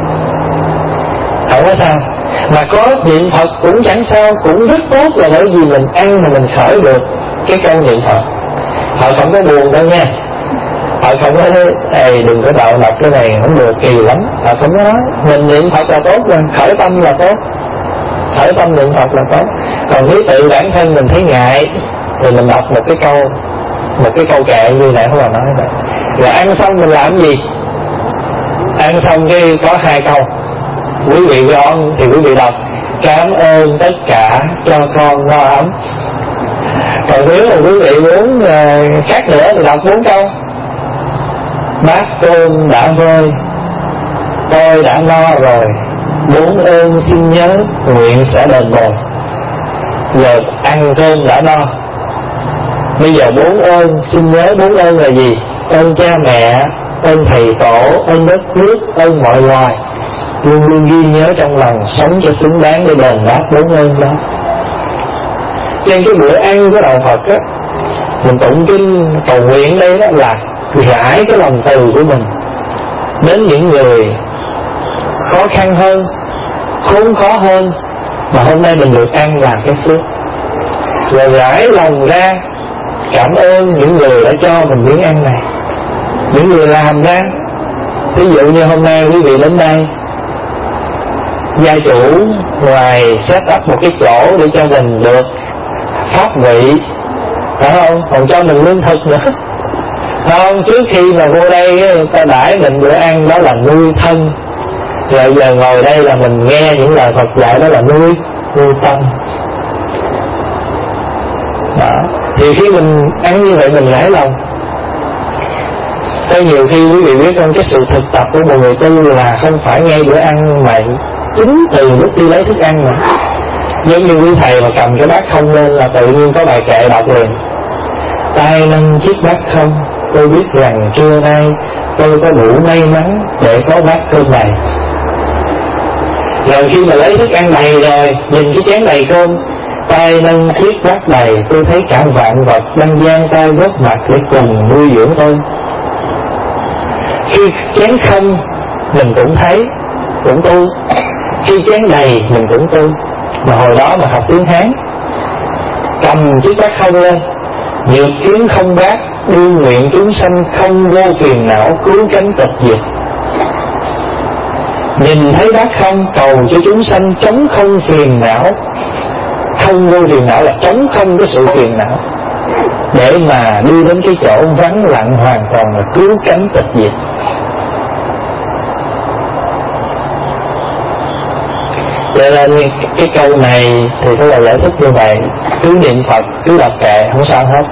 không có sao. Mà có niệm Phật cũng chẳng sao, cũng rất tốt, là bởi vì mình ăn mà mình khởi được cái câu niệm Phật. Họ không có buồn đâu nha, họ không có nói ê đừng có đạo đọc cái này không được kỳ lắm, họ không có nói. Mình niệm Phật là tốt rồi, khởi tâm là tốt, khởi tâm niệm Phật là tốt. Còn nếu tự bản thân mình thấy ngại thì mình đọc một cái câu, một cái câu kệ như nãy các bạn nói vậy. Rồi ăn xong mình làm gì? Ăn xong cái có hai câu, quý vị con thì quý vị đọc cảm ơn tất cả cho con no ấm. Còn nếu mà quý vị muốn uh, khác nữa thì đọc bốn câu. Bát cơm đã vơi, tôi đã no rồi, bốn ơn xin nhớ, nguyện sẽ đền bồi. Giờ ăn cơm đã no, bây giờ bốn ơn xin nhớ. Bốn ơn là gì? Ơn cha mẹ, ơn thầy tổ, ơn đất nước, ơn mọi loài, luôn luôn ghi nhớ trong lòng, sống cho xứng đáng để đền đáp bốn ơn đó. Trên cái bữa ăn của đạo Phật á, mình tụng kinh cầu nguyện đây đó là rải cái lòng từ của mình đến những người khó khăn hơn, khốn khó hơn, mà hôm nay mình được ăn là cái phước. Rồi rải lòng ra cảm ơn những người đã cho mình miếng ăn này, những người làm ra. Ví dụ như hôm nay quý vị đến đây, gia chủ ngoài set up một cái chỗ để cho mình được pháp vị, phải không? Còn cho mình lương thực nữa, không? Trước khi mà vô đây ta đãi mình bữa ăn đó là nuôi thân, rồi giờ ngồi đây là mình nghe những lời Phật dạy, đó là nuôi nuôi tâm đó. Thì khi mình ăn như vậy mình rải lòng. Có nhiều khi quý vị biết không, cái sự thực tập của một người tu là không phải ngay bữa ăn mà chính từ lúc đi lấy thức ăn mà. Giống như quý thầy mà cầm cái bát không lên là tự nhiên có bài kệ đọc liền. Tay nâng chiếc bát không, tôi biết rằng trưa nay tôi có đủ may mắn để có bát cơm đầy. Rồi khi mà lấy thức ăn đầy rồi, nhìn cái chén đầy cơm, tay nâng chiếc bát đầy, tôi thấy cả vạn vật đang giang tay góp mặt để cùng nuôi dưỡng tôi. Khi chén không mình cũng thấy, cũng tu. Khi chén đầy mình cũng tu. Mà hồi đó mà học tiếng Hán, cầm chiếc bát không lên, nhược kiến không bát, đương nguyện chúng sanh không vô phiền não, cứu cánh tịch diệt. Nhìn thấy bát không cầu cho chúng sanh chống không phiền não. Không vô phiền não là chống không cái sự phiền não, để mà đi đến cái chỗ vắng lặng hoàn toàn là cứu cánh tịch diệt. Cho nên cái câu này thì tôi là giải thích như vậy. Cứ niệm Phật, cứ đọc kệ, không sao hết.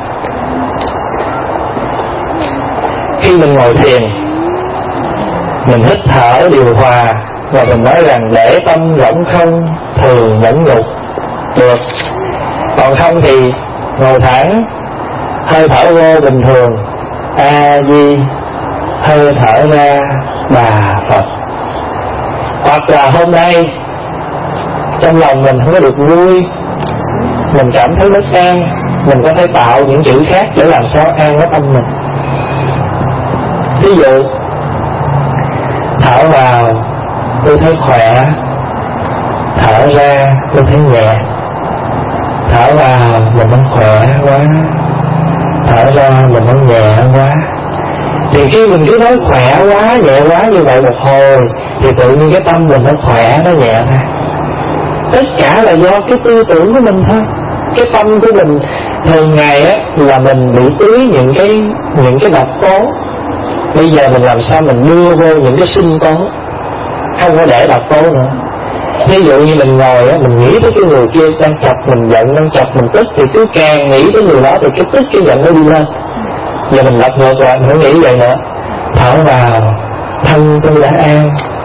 Khi mình ngồi thiền, mình hít thở điều hòa, và mình nói rằng để tâm rỗng không, thường nhẫn nhục được. Còn không thì ngồi thẳng, hơi thở vô bình thường, A Di, hơi thở ra Bà Phật. Hoặc là hôm nay trong lòng mình không có được vui, mình cảm thấy bất an, mình có thể tạo những chữ khác để làm sao an cái tâm mình. Ví dụ thở vào tôi thấy khỏe, thở ra tôi thấy nhẹ. Thở vào mình nó khỏe quá, thở ra mình nó nhẹ quá. Thì khi mình cứ nói khỏe quá, nhẹ quá như vậy một hồi, thì tự nhiên cái tâm mình nó khỏe, nó nhẹ ra. Tất cả là do cái tư tưởng của mình thôi. Cái tâm của mình thường ngày á là mình bị tưới những cái những cái độc tố. Bây giờ mình làm sao mình đưa vô những cái sinh tố, không có để độc tố nữa. Ví dụ như mình ngồi á, mình nghĩ tới cái người kia đang chọc mình giận, đang chọc mình tức, thì cứ càng nghĩ tới người đó thì cái tức cái giận nó đi lên. Giờ mình lật ngược lại, mình không nghĩ vậy nữa. Thở vào, thân tôi đã an,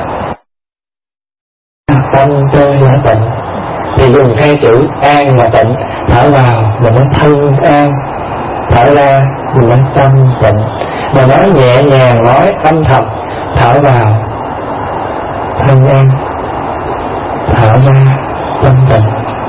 tâm tôi đã tịnh. Thì dùng hai chữ an và tịnh. Thở vào mình nói thân an, thở ra mình nói tâm tịnh. Mà nói nhẹ nhàng, nói âm thầm. Thở vào thân an, thở ra tâm tịnh.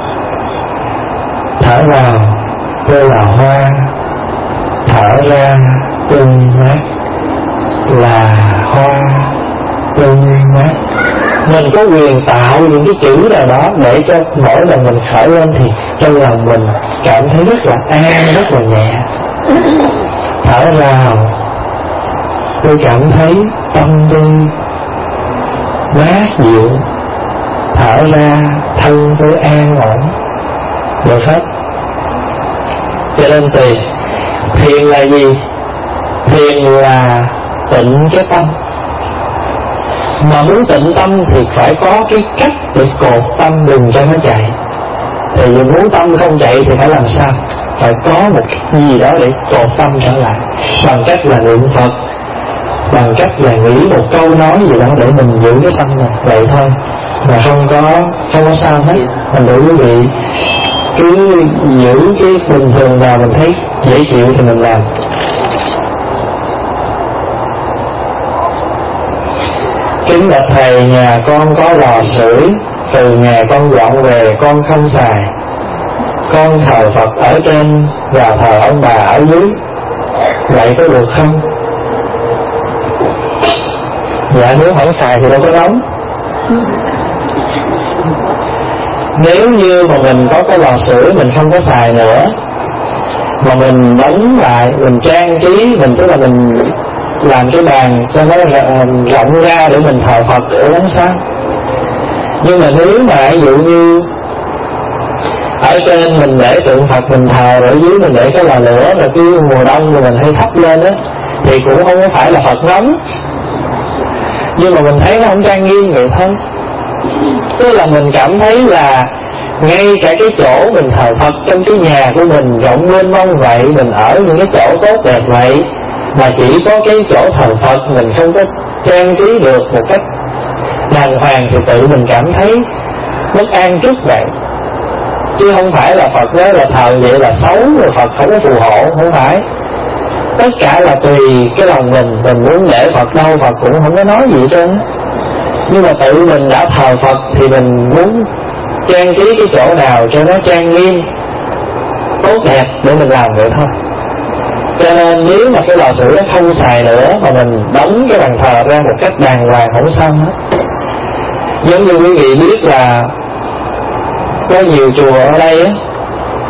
Thở vào tôi là hoa, thở ra tươi mát, là hoa tươi mát. Mình có quyền tạo những cái chữ nào đó để cho mỗi lần mình khởi lên thì trong lòng mình cảm thấy rất là an, rất là nhẹ. Thở vào tôi cảm thấy tâm tôi mát dịu, thở ra thân tôi an ổn. Được hết. Cho nên tùy. Thiền là gì? Thiền là tịnh cái tâm. Mà muốn tịnh tâm thì phải có cái cách để cột tâm đừng cho nó chạy. Thì muốn tâm không chạy thì phải làm sao? Phải có một cái gì đó để cột tâm trở lại. Bằng cách là niệm Phật, bằng cách là nghĩ một câu nói gì đó để mình giữ cái tâm này. Vậy thôi. Mà không có không có sao hết. Thành thử quý vị cứ giữ cái bình thường nào mình thấy dễ chịu thì mình làm. Kính bạch thầy, nhà con có lò sưởi, từ ngày con dọn về con không xài. Con thờ Phật ở trên và thờ ông bà ở dưới, vậy có được không? Dạ nếu không xài thì đâu có nóng. Nếu như mà mình có cái lò sưởi mình không có xài nữa, mà mình đóng lại, mình trang trí, mình tức là mình làm cái bàn cho nó rộng ra để mình thờ Phật để đóng sáng. Nhưng mà nếu mà ví dụ như ở trên mình để tượng Phật mình thờ, rồi ở dưới mình để cái lò lửa, rồi cái mùa đông rồi mình hay thắp lên á, thì cũng không có phải là Phật nóng, nhưng mà mình thấy nó không trang nghiêm vậy thôi. Tức là mình cảm thấy là ngay cả cái chỗ mình thờ Phật trong cái nhà của mình rộng mênh mông vậy, mình ở những cái chỗ tốt đẹp vậy, mà chỉ có cái chỗ thờ Phật mình không có trang trí được một cách đàng hoàng, thì tự mình cảm thấy bất an chút vậy. Chứ không phải là Phật đó là thờ vậy là xấu, rồi Phật không có phù hộ, không phải. Tất cả là tùy cái lòng mình, mình muốn để Phật đâu Phật cũng không có nói gì hết trơn. Nhưng mà tự mình đã thờ Phật thì mình muốn trang trí cái chỗ nào cho nó trang nghiêm, tốt đẹp để mình làm vậy thôi. Cho nên nếu mà cái lò sưởi nó không xài nữa mà mình đóng cái bàn thờ ra một cách đàng hoàng không sao hết. Giống như quý vị biết là có nhiều chùa ở đây á,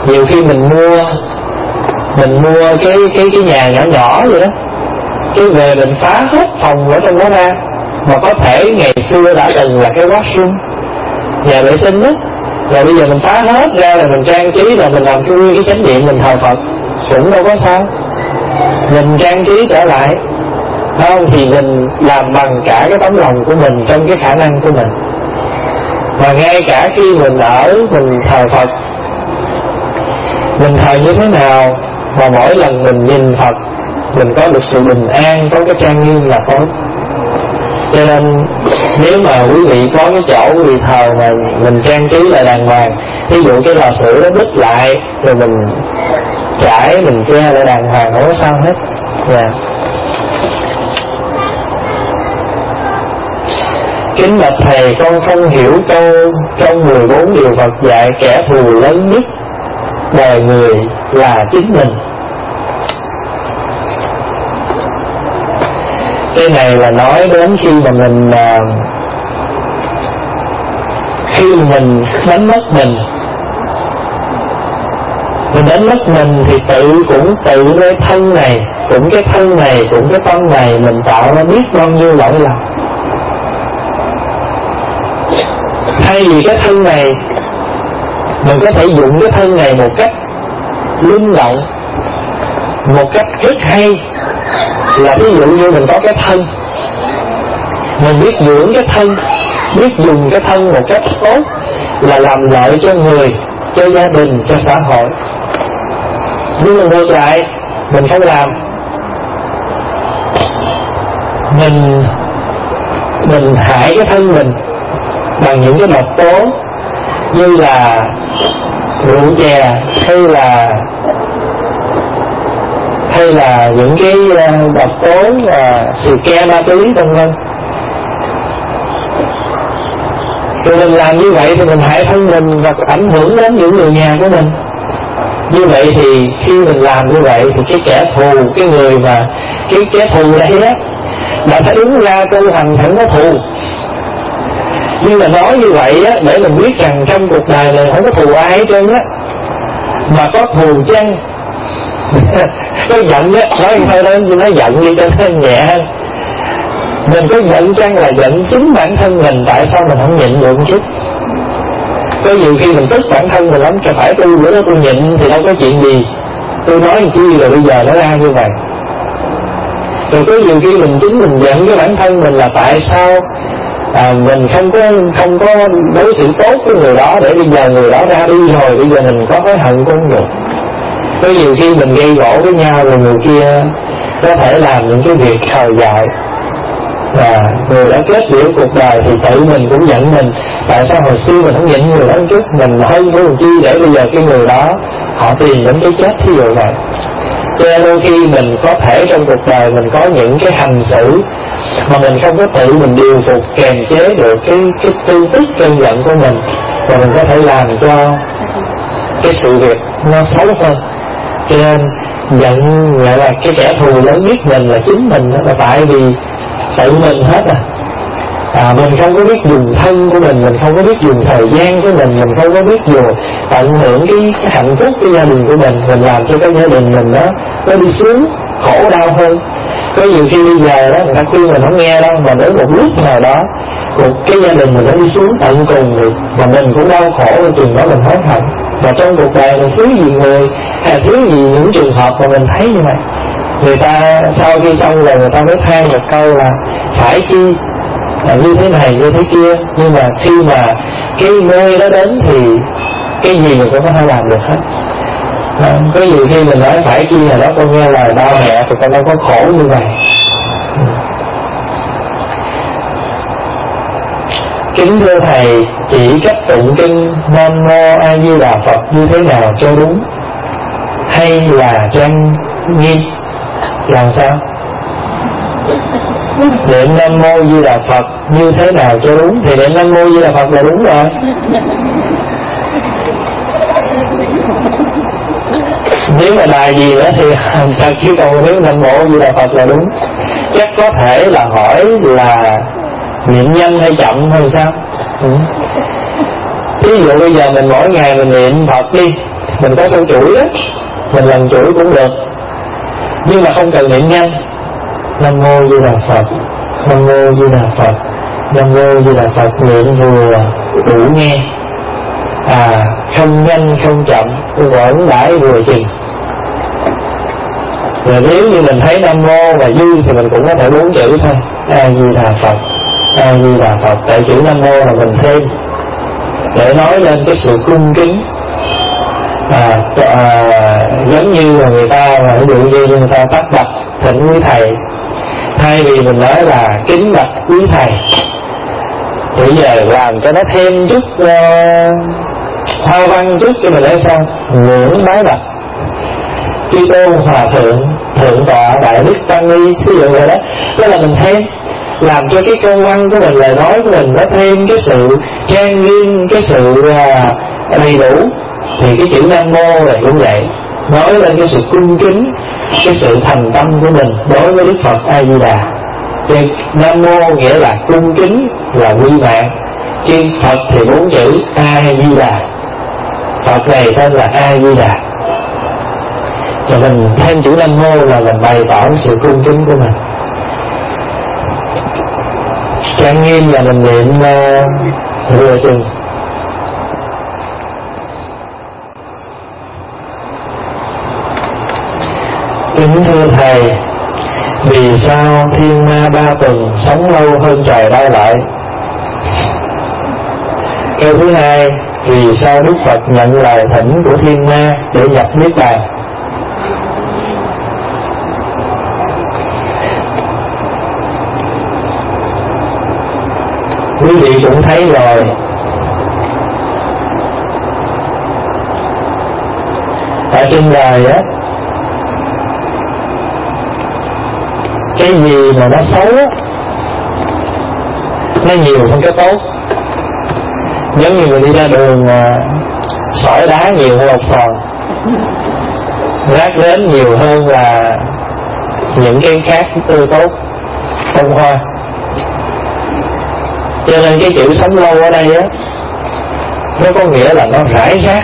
Nhiều khi mình mua mình mua cái cái cái nhà nhỏ nhỏ vậy đó, cái về mình phá hết phòng ở trong đó ra, mà có thể ngày xưa đã từng là cái washroom, nhà vệ sinh đó, rồi bây giờ mình phá hết ra là mình trang trí, rồi mình làm cái nguyên cái chánh điện mình thờ Phật cũng đâu có sao. Mình trang trí trở lại không, thì mình làm bằng cả cái tấm lòng của mình trong cái khả năng của mình. Mà ngay cả khi mình ở mình thờ Phật, mình thờ như thế nào mà mỗi lần mình nhìn Phật mình có được sự bình an, có cái trang nghiêm là tốt. Cho nên nếu mà quý vị có cái chỗ quý vị thờ mà mình trang trí lại đàng hoàng, ví dụ cái lò sưởi nó đứt lại rồi mình trải, mình che lại đàng hoàng, không có sao hết. Yeah. Kính bạch thầy, con không hiểu câu trong mười bốn điều Phật dạy kẻ thù lớn nhất đời người là chính mình. Cái này là nói đến khi mà mình khi mình đánh mất mình mình đánh mất mình thì tự cũng tự cái thân này, cũng cái thân này, cũng cái tâm này mình tạo ra biết bao nhiêu lỗi lầm. Thay vì cái thân này, mình có thể dụng cái thân này một cách linh động, một cách rất hay. Là ví dụ như mình có cái thân, mình biết dưỡng cái thân, biết dùng cái thân một cách tốt, là làm lợi cho người, cho gia đình, cho xã hội. Nhưng mà ngược lại, mình không làm, Mình Mình hại cái thân mình bằng những cái độc tố như là rượu chè, hay là hay là những cái độc tố và xì ke, ma túy vân vân. Rồi mình làm như vậy thì mình hại thân mình và ảnh hưởng đến những người nhà của mình. Như vậy thì khi mình làm như vậy thì cái kẻ thù, cái người mà cái kẻ thù đấy á, đã phải đứng ra tu hành thẳng có thù. Nhưng mà nói như vậy á, để mình biết rằng trong cuộc đời này không có thù ai hết trơn á. Mà có thù chăng có giận á, nói thôi đó, nói giận đi cho nó nhẹ hơn. Mình có giận chăng là giận chính bản thân mình, tại sao mình không nhịn được một chút. Có nhiều khi mình tức bản thân mình lắm, cho phải tôi bữa đó tôi nhịn thì đâu có chuyện gì, tôi nói làm chi rồi bây giờ nó ra như vậy. Rồi có nhiều khi mình chính mình giận cái bản thân mình là tại sao à, mình không có không có đối xử tốt với người đó, để bây giờ người đó ra đi rồi, bây giờ mình có hối hận cũng không được. Có nhiều khi mình gây gỗ với nhau rồi người kia có thể làm những cái việc khờ dại, và người đã kết liễu cuộc đời thì tự mình cũng giận mình, tại sao hồi xưa mình không nhịn người đó một chút, mình hơn với một chi để bây giờ cái người đó họ tìm đến cái chết thí dụ vậy. Cho nên đôi khi mình có thể trong cuộc đời mình có những cái hành xử mà mình không có tự mình điều phục kềm chế được cái cái tư tức cơn giận của mình, và mình có thể làm cho cái sự việc nó xấu hơn. Cho nên giận lại là cái kẻ thù lớn nhất mình là chính mình, là tại vì tự mình hết à. à mình không có biết dùng thân của mình, mình không có biết dùng thời gian của mình, mình không có biết dùng tận hưởng cái, cái hạnh phúc của gia đình của mình, mình làm cho cái gia đình mình đó nó đi xuống khổ đau hơn. Có nhiều khi bây giờ đó người ta khuyên mình không nghe đâu, mà đến một lúc nào đó một cái gia đình mình nó đi xuống tận cùng rồi, mà mình cũng đau khổ, rồi chừng đó mình hối hận. Và trong cuộc đời mình thiếu gì người, hay thiếu gì những trường hợp mà mình thấy như vậy. Người ta sau khi xong rồi người ta mới than một câu là phải chi là như thế này như thế kia, nhưng mà khi mà cái nơi đó đến thì cái gì mình cũng có thể làm được hết. À, có nhiều khi mình nói phải chi là đó con nghe lời ba mẹ thì con đâu có khổ như vậy. Kính thưa thầy, chỉ cách tụng kinh Nam Mô A Di Đà Phật như thế nào cho đúng, hay là trang nghiêm làm sao? Niệm Nam Mô Di Đà Phật như thế nào cho đúng? Thì niệm Nam Mô Di Đà Phật là đúng rồi. Nếu mà đài gì nữa thì thật, chứ còn nếu Nam Mô Di Đà Phật là đúng. Chắc có thể là hỏi là niệm nhanh hay chậm hay sao? Ừ. Ví dụ bây giờ mình mỗi ngày mình niệm Phật đi mình có sâu chuỗi đó, mình làm chuỗi cũng được, nhưng mà không cần niệm nhanh. Nam mô Di Đà Phật, Nam mô Di Đà Phật, Nam mô Di Đà Phật, niệm vừa đủ nghe, à không nhanh không chậm, vẫn đãi vừa chừng. Rồi nếu như mình thấy Nam mô mà dư thì mình cũng có thể bốn chữ thôi, A Di Đà Phật, A Di Đà Phật. Tại chữ Nam mô là mình thêm để nói lên cái sự cung kính. À, à, giống như là người ta là ví dụ như người ta tắt bạch thỉnh quý thầy, thay vì mình nói là kính bạch quý thầy, thì bây giờ làm cho nó thêm chút uh, hoa văn chút cho mình nói sao ngưỡng bái bạch chư tôn hòa thượng thượng tọa đại đức tăng ni, ví dụ vậy đó. Đó là mình thêm làm cho cái câu văn của mình, lời nói của mình nó thêm cái sự trang nghiêm, cái sự uh, đầy đủ. Thì cái chữ Nam mô này cũng vậy, nói lên cái sự cung kính, cái sự thành tâm của mình đối với Đức Phật A Di Đà. Chứ Nam mô nghĩa là cung kính, là quy mạng. Chứ Phật thì bốn chữ A Di Đà, Phật này tên là A Di Đà. Rồi mình thêm chữ Nam mô là mình bày tỏ sự cung kính của mình. Trang nghiêm là mình niệm uh, vừa chừng. Kính thưa Thầy, vì sao thiên ma ba tuần sống lâu hơn trời đau lợi? Câu thứ hai, vì sao Đức Phật nhận lời thỉnh của thiên ma để nhập Niết Bàn? Quý vị cũng thấy rồi, ở trên đời á, cái gì mà nó xấu nó nhiều hơn cái tốt. Giống như mình đi ra đường mà sỏi đá nhiều hơn một sòn, rác đến nhiều hơn là những cái khác tươi tốt phong hoa. Cho nên cái chữ sống lâu ở đây á, nó có nghĩa là nó rải rác.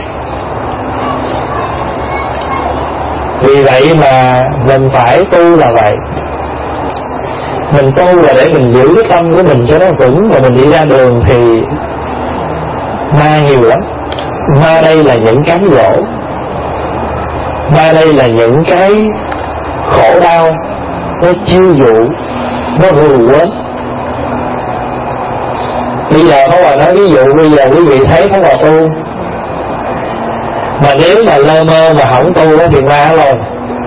Vì vậy mà mình phải tu là vậy. Mình tu là để mình giữ cái tâm của mình cho nó vững, và mình đi ra đường thì ma nhiều lắm. Ma đây là những cám dỗ, ma đây là những cái khổ đau, nó chiêu dụ, nó rù quến. Bây giờ Pháp Hòa nói ví dụ, bây giờ quý vị thấy Pháp Hòa tu, mà nếu mà lơ mơ mà không tu đó thì ma rồi.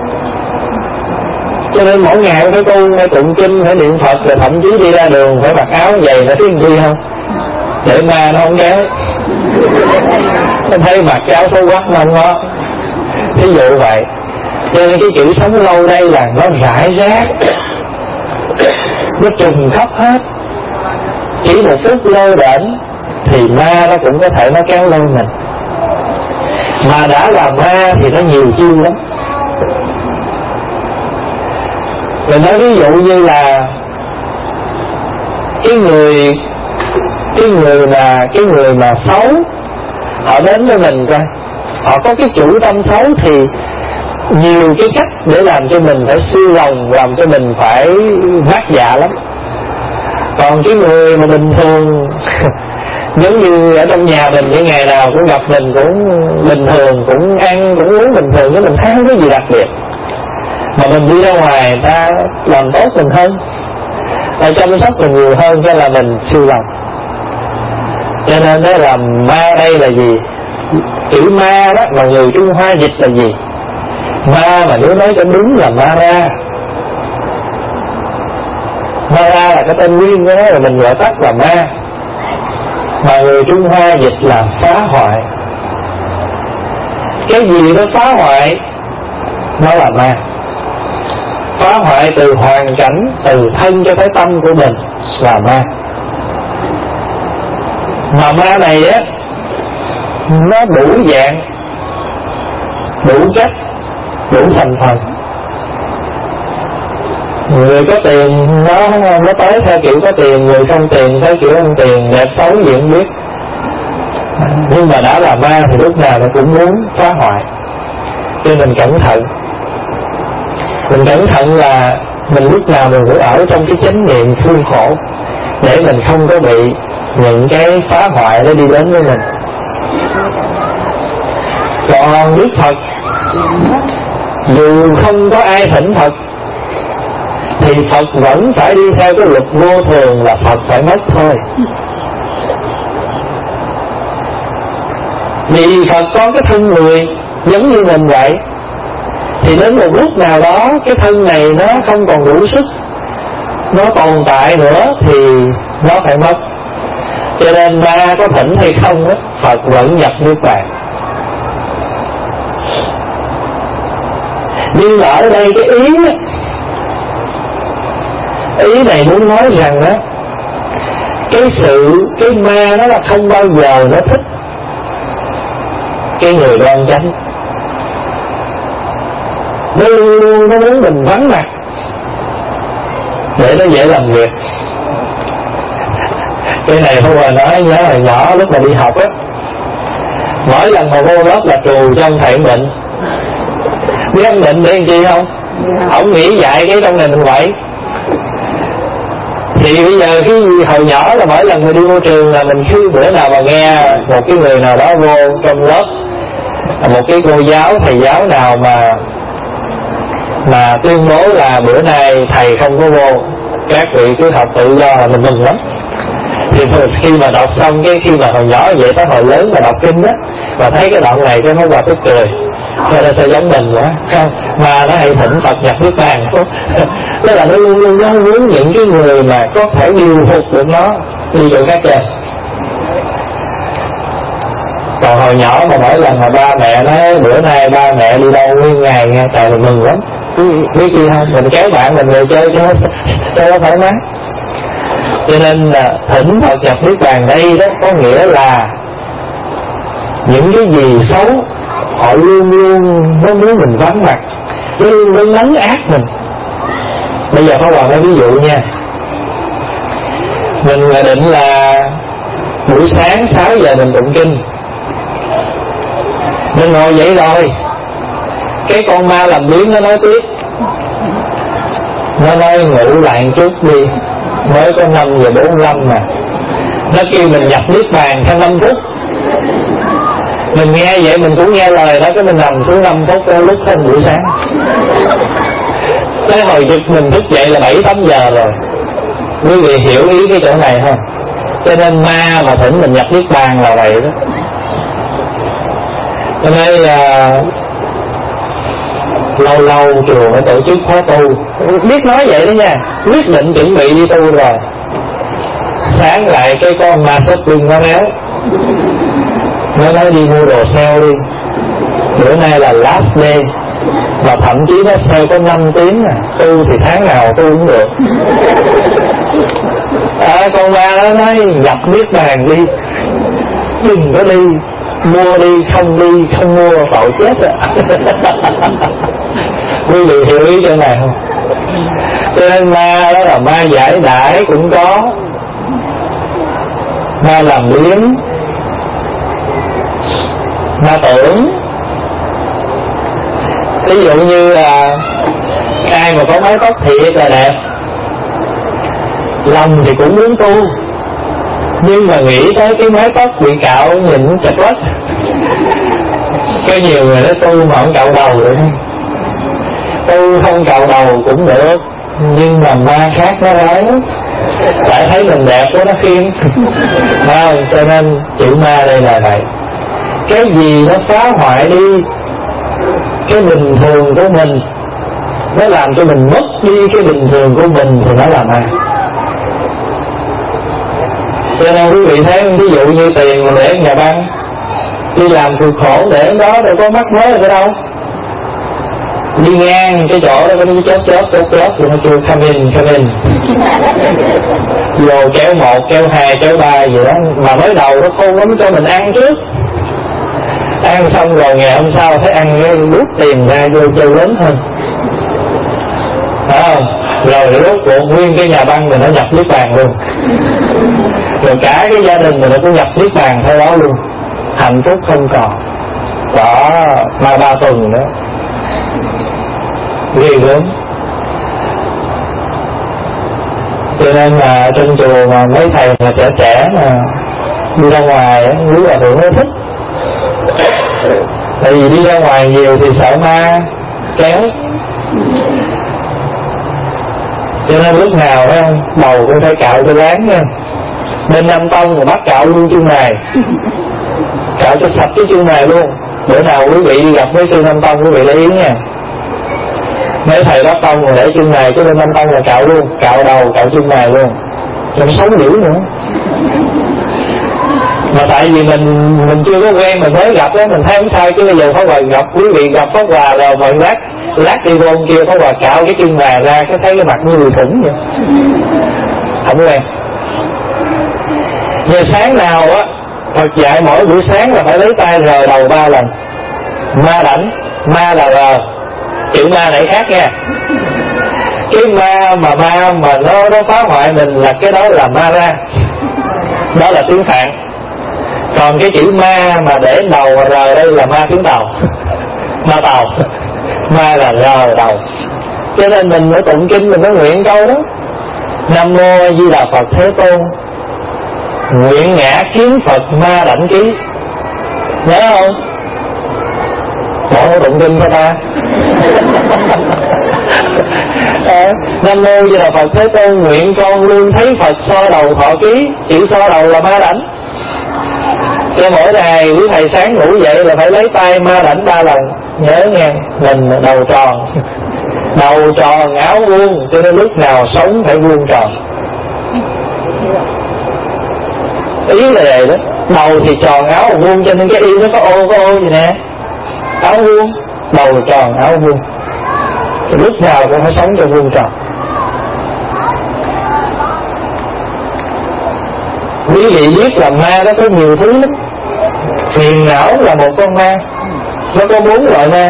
Cho nên mỗi ngày phải tu, phải tụng kinh, phải niệm Phật, rồi thậm chí đi ra đường phải mặc áo giày nó tiếng chi không, để ma nó không kéo. Nó thấy mặc cái áo xấu quắc nó không có. Thí dụ vậy. Cho nên cái chữ sống lâu đây là nó rải rác, nó trùng khắp hết. Chỉ một phút lơ đễnh thì ma nó cũng có thể nó kéo lôi mình. Mà đã là ma thì nó nhiều chiêu lắm. Mình nói ví dụ như là cái người cái người mà cái người mà xấu, họ đến với mình coi, họ có cái chủ tâm xấu thì nhiều cái cách để làm cho mình phải siêu lòng, làm cho mình phải vác dạ lắm. Còn cái người mà bình thường giống như ở trong nhà mình, những ngày nào cũng gặp mình cũng bình thường, cũng ăn cũng uống bình thường, chứ mình thấy không có gì đặc biệt. Mà mình đi ra ngoài người ta làm tốt mình hơn, ta chăm sóc mình nhiều hơn, cho là mình siêu lòng. Cho nên đó là ma đây là gì? Chữ ma đó mà người Trung Hoa dịch là gì? Ma mà nếu nói cho đúng là ma ra. Ma ra là cái tên nguyên của nó, rồi mình gọi tắt là ma. Mà người Trung Hoa dịch là phá hoại. Cái gì nó phá hoại nó là ma. Phá hoại từ hoàn cảnh, từ thân cho tới tâm của mình là ma. Mà ma này á, nó đủ dạng, đủ chất, đủ thành phần. Người có tiền nó nó tới theo kiểu có tiền, người không tiền theo kiểu không tiền, đẹp xấu gì không biết. Nhưng mà đã là ma thì lúc nào nó cũng muốn phá hoại. Cho mình cẩn thận. Mình cẩn thận là mình lúc nào mình cũng ở trong cái chánh niệm khuôn khổ, để mình không có bị những cái phá hoại nó đi đến với mình. Còn Đức Phật, dù không có ai thỉnh Phật thì Phật vẫn phải đi theo cái luật vô thường là Phật phải mất thôi. Vì Phật có cái thân người giống như mình vậy, thì đến một lúc nào đó cái thân này nó không còn đủ sức, nó tồn tại nữa thì nó phải mất. Cho nên ma có thỉnh hay không đó, Phật vẫn nhập niết bàn. Nhưng mà ở đây cái ý đó, ý này muốn nói rằng đó, cái sự cái ma nó là không bao giờ nó thích cái người đoan chánh, nó luôn luôn nó muốn mình vắng mặt để nó dễ làm việc. Cái này không phải nói nhớ hồi nhỏ lúc mà đi học á, mỗi lần mà vô lớp là trù cho ông thầy bệnh. Biết ông định để làm chi không? Ông nghĩ dạy cái trong này mình quậy. Thì bây giờ cái hồi nhỏ là mỗi lần mà đi vô trường là mình cứ bữa nào mà nghe một cái người nào đó vô trong lớp, một cái cô giáo thầy giáo nào mà mà tuyên bố là bữa nay thầy không có vô, các vị cứ học tự do là mình mừng lắm. Thì khi mà đọc xong cái khi mà hồi nhỏ vậy tới hồi lớn mà đọc kinh á, và thấy cái đoạn này cái nó qua tức cười, cho nên sẽ giống mình quá không, mà nó hay thỉnh Phật nhập niết bàn. Tức là nó luôn luôn nó muốn những cái người mà có thể điều phục được nó đi chỗ khác chơi. Còn hồi nhỏ mà mỗi lần mà ba mẹ nói bữa nay ba mẹ đi đâu nguyên ngày nghe, trời mình mừng lắm. Biết chi không, mình kéo bạn mình về chơi cho cho nó thoải mái. Cho nên là thỉnh Phật nhập niết bàn đây đó có nghĩa là những cái gì xấu họ luôn luôn nó muốn mình vắng mặt, nó luôn luôn lấn át mình. Bây giờ Pháp Hòa nói ví dụ nha, mình là định là buổi sáng sáu giờ mình tụng kinh, mình ngồi dậy rồi, cái con ma làm biến nó nói tiếp, nó nói ngủ lại chút đi, mới có năm giờ bốn mươi lăm mà, nó kêu mình nhập niết bàn theo năm phút. Mình nghe vậy mình cũng nghe lời đó, cái mình nằm xuống năm phút tới lúc hơn buổi sáng. Tới hồi giật mình thức dậy là bảy tám giờ rồi. Quý vị hiểu ý cái chỗ này không? Cho nên ma mà thỉnh mình nhập niết bàn là vậy đó. Cho nên là lâu lâu chùa phải tổ chức khóa tu. Biết nói vậy đó nha, quyết định chuẩn bị đi tu rồi, sáng lại cái con ma shopping nó méo, nó nói đi mua đồ sale đi, bữa nay là last day, mà thậm chí nó sale có năm tiếng à, tu thì tháng nào tu cũng được. À, con ma nó nói nhập niết bàn đi, đừng có đi, mua đi, không đi, không mua tội chết à. Quý vị hiểu ý chỗ này không? Cho nên ma đó là ma giải đãi cũng có, ma làm biến, ma tưởng. Ví dụ như là ai mà có mái tóc thiệt là đẹp, lòng thì cũng muốn tu, nhưng mà nghĩ tới cái mái tóc bị cạo nhìn chật lất. Có nhiều người nói tu mà không cạo đầu được, tu không cạo đầu cũng được, nhưng mà ma khác nó nói, lại thấy mình đẹp quá nó khiên. Không, cho nên chữ ma đây là vậy. Cái gì nó phá hoại đi cái bình thường của mình, nó làm cho mình mất đi cái bình thường của mình thì nó là ma. Cho nên quý vị thấy, ví dụ như tiền mà để nhà băng, đi làm cực khổ để đó đâu có mắc mới ở đâu, đi ngang cái chỗ đó có cái chớp chớp chớp chớp thì nó kêu come in come in, vô kéo một kéo hai kéo ba gì đó, mà mới đầu nó khôn lắm cho mình ăn trước, ăn xong rồi ngày hôm sau thấy ăn cái rút tiền ra vô chơi lớn hơn, phải không? Rồi rốt cuộc nguyên cái nhà băng mình nó nhập niết bàn luôn, rồi cả cái gia đình mình nó cũng nhập niết bàn theo đó luôn. hạnh phúc không còn. Đó, ma ba tuần đó, ghê gớm. Cho nên là trong chùa mà mấy thầy mà trẻ trẻ mà đi ra ngoài á, quý hòa thượng nó thích. Tại vì đi ra ngoài nhiều thì sợ ma kéo. Cho nên lúc nào đó, đầu cũng phải cạo cho láng nha. Bên Nam Tông mà bắt cạo luôn chân mày, cạo cho sạch cái chân mày luôn. Bữa nào quý vị đi gặp mấy sư Nam Tông, quý vị lấy ý nha. Mấy thầy Bắc Tông mà để chân mày, chứ bên Nam Tông là cạo luôn, cạo đầu, cạo chân mày luôn, không xấu dữ nữa. Mà tại vì mình mình chưa có quen, mình mới gặp đó, mình thấy không sao. Chứ bây giờ Pháp Hòa gặp quý vị gặp Pháp Hòa rồi mà lát lát đi vô kia Pháp Hòa cạo cái chân mày ra, cái thấy cái mặt như người khủng vậy, không quen. Giờ sáng nào á, Phật dạy mỗi buổi sáng là phải lấy tay rờ đầu ba lần. Ma đảnh, ma là rờ, chữ ma này khác nha. Cái ma mà ma mà nó nó phá hoại mình là cái đó là ma ra, đó là tiếng Phạn. Còn cái chữ ma mà để đầu và rờ đây là ma tiếng Tàu, ma Tàu, ma là rờ đầu. Cho nên mình mới tụng kinh, mình mới nguyện câu đó: Nam mô A Di Đà Phật Thế Tôn, nguyện ngã kiến Phật ma đảnh ký. Nhớ không? Mỗi tụng kinh cho ta. À, Nam mô A Di Đà Phật Thế Tôn, nguyện con luôn thấy Phật so đầu thọ ký. Chữ so đầu là ma đảnh. Cho mỗi ngày quý thầy sáng ngủ dậy là phải lấy tay ma đảnh ba lần. Nhớ nghe, mình đầu tròn, đầu tròn áo vuông, cho nên lúc nào sống phải vuông tròn. Ý là vậy đó, đầu thì tròn áo vuông, cho nên cái y nó có ô có ô gì nè, áo vuông, đầu tròn áo vuông, thì lúc nào cũng phải sống cho vuông tròn. Quý vị biết là ma nó có nhiều thứ lắm. Phiền não là một con ma, nó có bốn loại ma: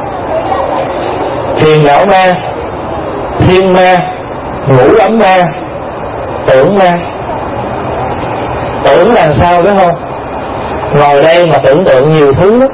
phiền não ma, thiên ma, ngủ ấm ma, tưởng ma. Tưởng là sao đúng không? Ngồi đây mà tưởng tượng nhiều thứ lắm.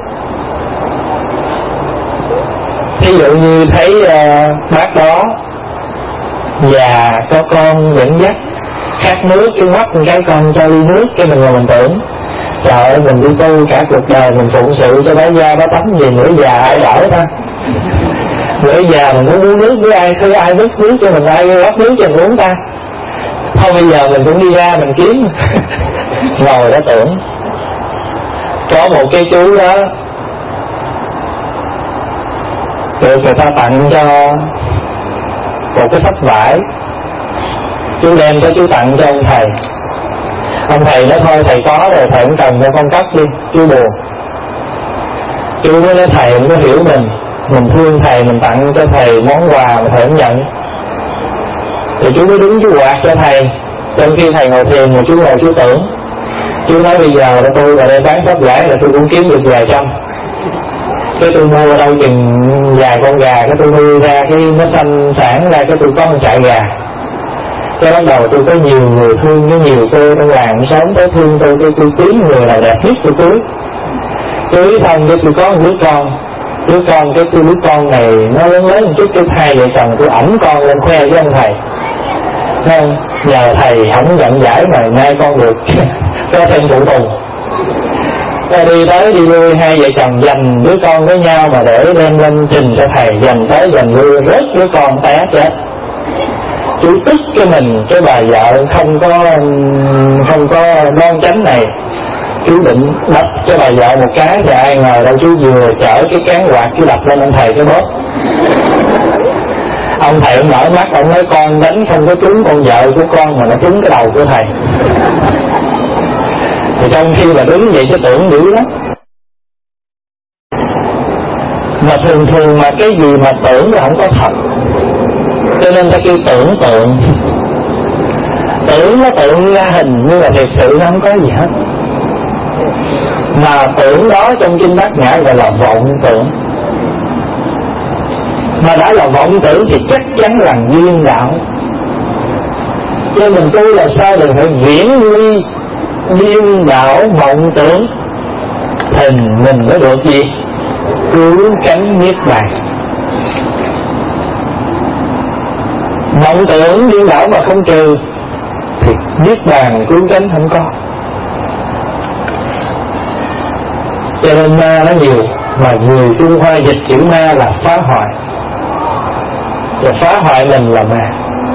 Ví dụ như thấy uh, bác đó già có con dẫn dắt khát nước, cái mắt một cái con cho ly nước, cái mình ngồi mình tưởng trời ơi, mình đi tu cả cuộc đời mình phụng sự cho bá gia bá tắm gì nữa, già ai đỡ ta. Bữa già mình muốn uống nước với ai, cứ ai vứt nước cho mình, ai rót nước cho mình uống ta. Thôi bây giờ mình cũng đi ra mình kiếm. Ngồi đó tưởng. Có một cái chú đó được người ta tặng cho một cái sách vải, chú đem cho chú tặng cho ông thầy. Ông thầy nói thôi thầy có rồi, thầy cũng cần cho con cất đi. Chú buồn. Chú mới nói thầy cũng có hiểu mình, mình thương thầy, mình tặng cho thầy món quà mà thầy không nhận. Thì chú mới đứng chú quạt cho thầy, trong khi thầy ngồi thiền mà chú ngồi chú tưởng. Chú nói bây giờ là tôi vào đây bán sách vải là tôi cũng kiếm được vài trăm. Cái tôi mua đâu chừng vài con gà, cái tôi nuôi ra cái nó sanh sản ra, cái tôi có một trại gà. Cái bắt đầu tôi có nhiều người thương, có nhiều cô trong làng sống tới thương tôi, cái tôi kiếm người nào đẹp nhất tôi cưới. Cưới xong cái tôi có một đứa con, đứa con cái tôi đứa con này nó lớn lớn một chút, cái hai vợ chồng tôi ẵm con lên khoe với ông thầy. Không, nhờ thầy không nhận giải mà nay con được có thêm phụ tùng. Tôi đi tới đi lui, hai vợ chồng giành đứa con với nhau mà để đem lên trình cho thầy, giành tới giành lui, rớt đứa con té chết. Chú tức cái mình, cái bà vợ không có không có đoan chánh này, chú định đập cho bà vợ một cái, và ai ngờ đâu chú vừa chở cái cán quạt chú đập lên ông thầy cái bóp. Ông thầy ông mở mắt, ông nói con đánh không có trúng con vợ của con mà nó trúng cái đầu của thầy. Thì trong khi mà đứng vậy chứ tưởng dữ lắm. Mà thường thường mà cái gì mà tưởng là không có thật, cho nên ta kêu tưởng tượng. Tưởng nó tượng ra hình nhưng mà thực sự nó không có gì hết. Mà tưởng đó trong kinh Bát Nhã gọi là vọng tưởng. Mà đã là vọng tưởng thì chắc chắn là duyên đạo. Cho mình tu làm sao đừng phải viễn ly duyên đạo vọng tưởng. hình mình mới được gì? Cứu cánh niết bàn. Mộng tưởng điên đảo mà không trừ thì niết bàn cứu cánh không có. Cho nên ma nó nhiều, mà người Trung Hoa dịch chữ ma là phá hoại, và phá hoại mình là ma.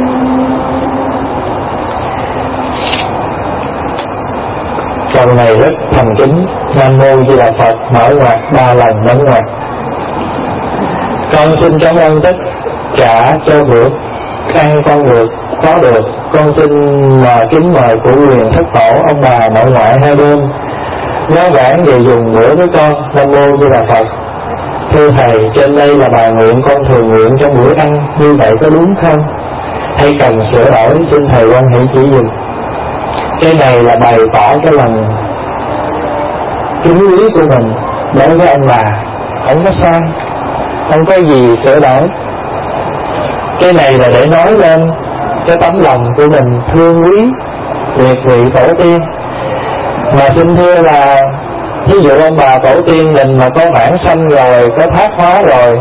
Câu này rất thành kính. Nam mô Di Đà Phật. Mở ngoặt ba lần đóng ngoặt. Con xin cảm ơn tất cả cho vượt ăn con vượt có được. Con xin mà kính mời của quyền thất tổ ông bà nội ngoại hai bên nói giảng về dùng bữa với con. Nam mô Di Đà Phật. Thưa thầy, trên đây là bài nguyện con thường nguyện trong bữa ăn, như vậy có đúng không? Hay cần sửa đổi? Xin thầy quan hỷ chỉ dùm. Cái này là bày tỏ cái lòng kính quý của mình đối với ông bà, không có sai, không có gì sửa đổi. Cái này là để nói lên cái tấm lòng của mình thương quý liệt vị tổ tiên. Mà xin thưa là ví dụ ông bà tổ tiên mình mà có vãng sanh rồi, có thoát hóa rồi,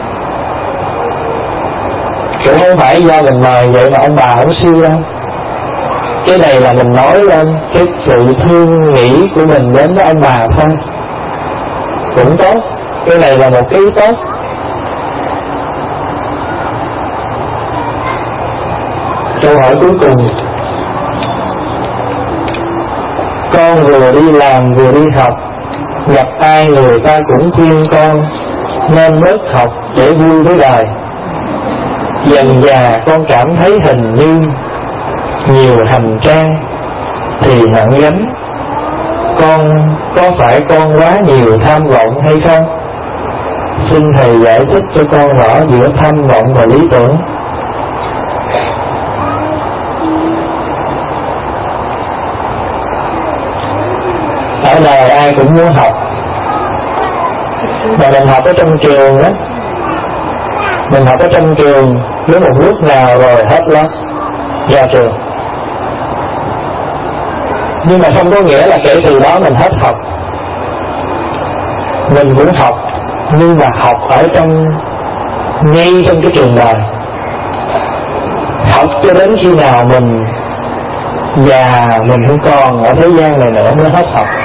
cũng không phải do mình mời vậy mà ông bà không siêu đâu. Cái này là mình nói lên cái sự thương nghĩ của mình đến với ông bà thôi, cũng tốt. Cái này là một cái ý tốt. Câu hỏi cuối cùng. Con vừa đi làm vừa đi học, gặp ai người ta cũng khuyên con nên bớt học để vui với đời. Dần già con cảm thấy hình như nhiều hành trang thì nặng gánh. Con có phải con quá nhiều tham vọng hay không? Xin thầy giải thích cho con rõ giữa tham vọng và lý tưởng. Ở đời ai cũng muốn học, mà mình học ở trong trường đó, mình học ở trong trường đến một lúc nào rồi hết lớp ra trường. Nhưng mà không có nghĩa là kể từ đó mình hết học. Mình cũng học, nhưng mà học ở trong ngay trong cái trường đời. Học cho đến khi nào mình già, mình không còn ở thế gian này nữa mới hết học.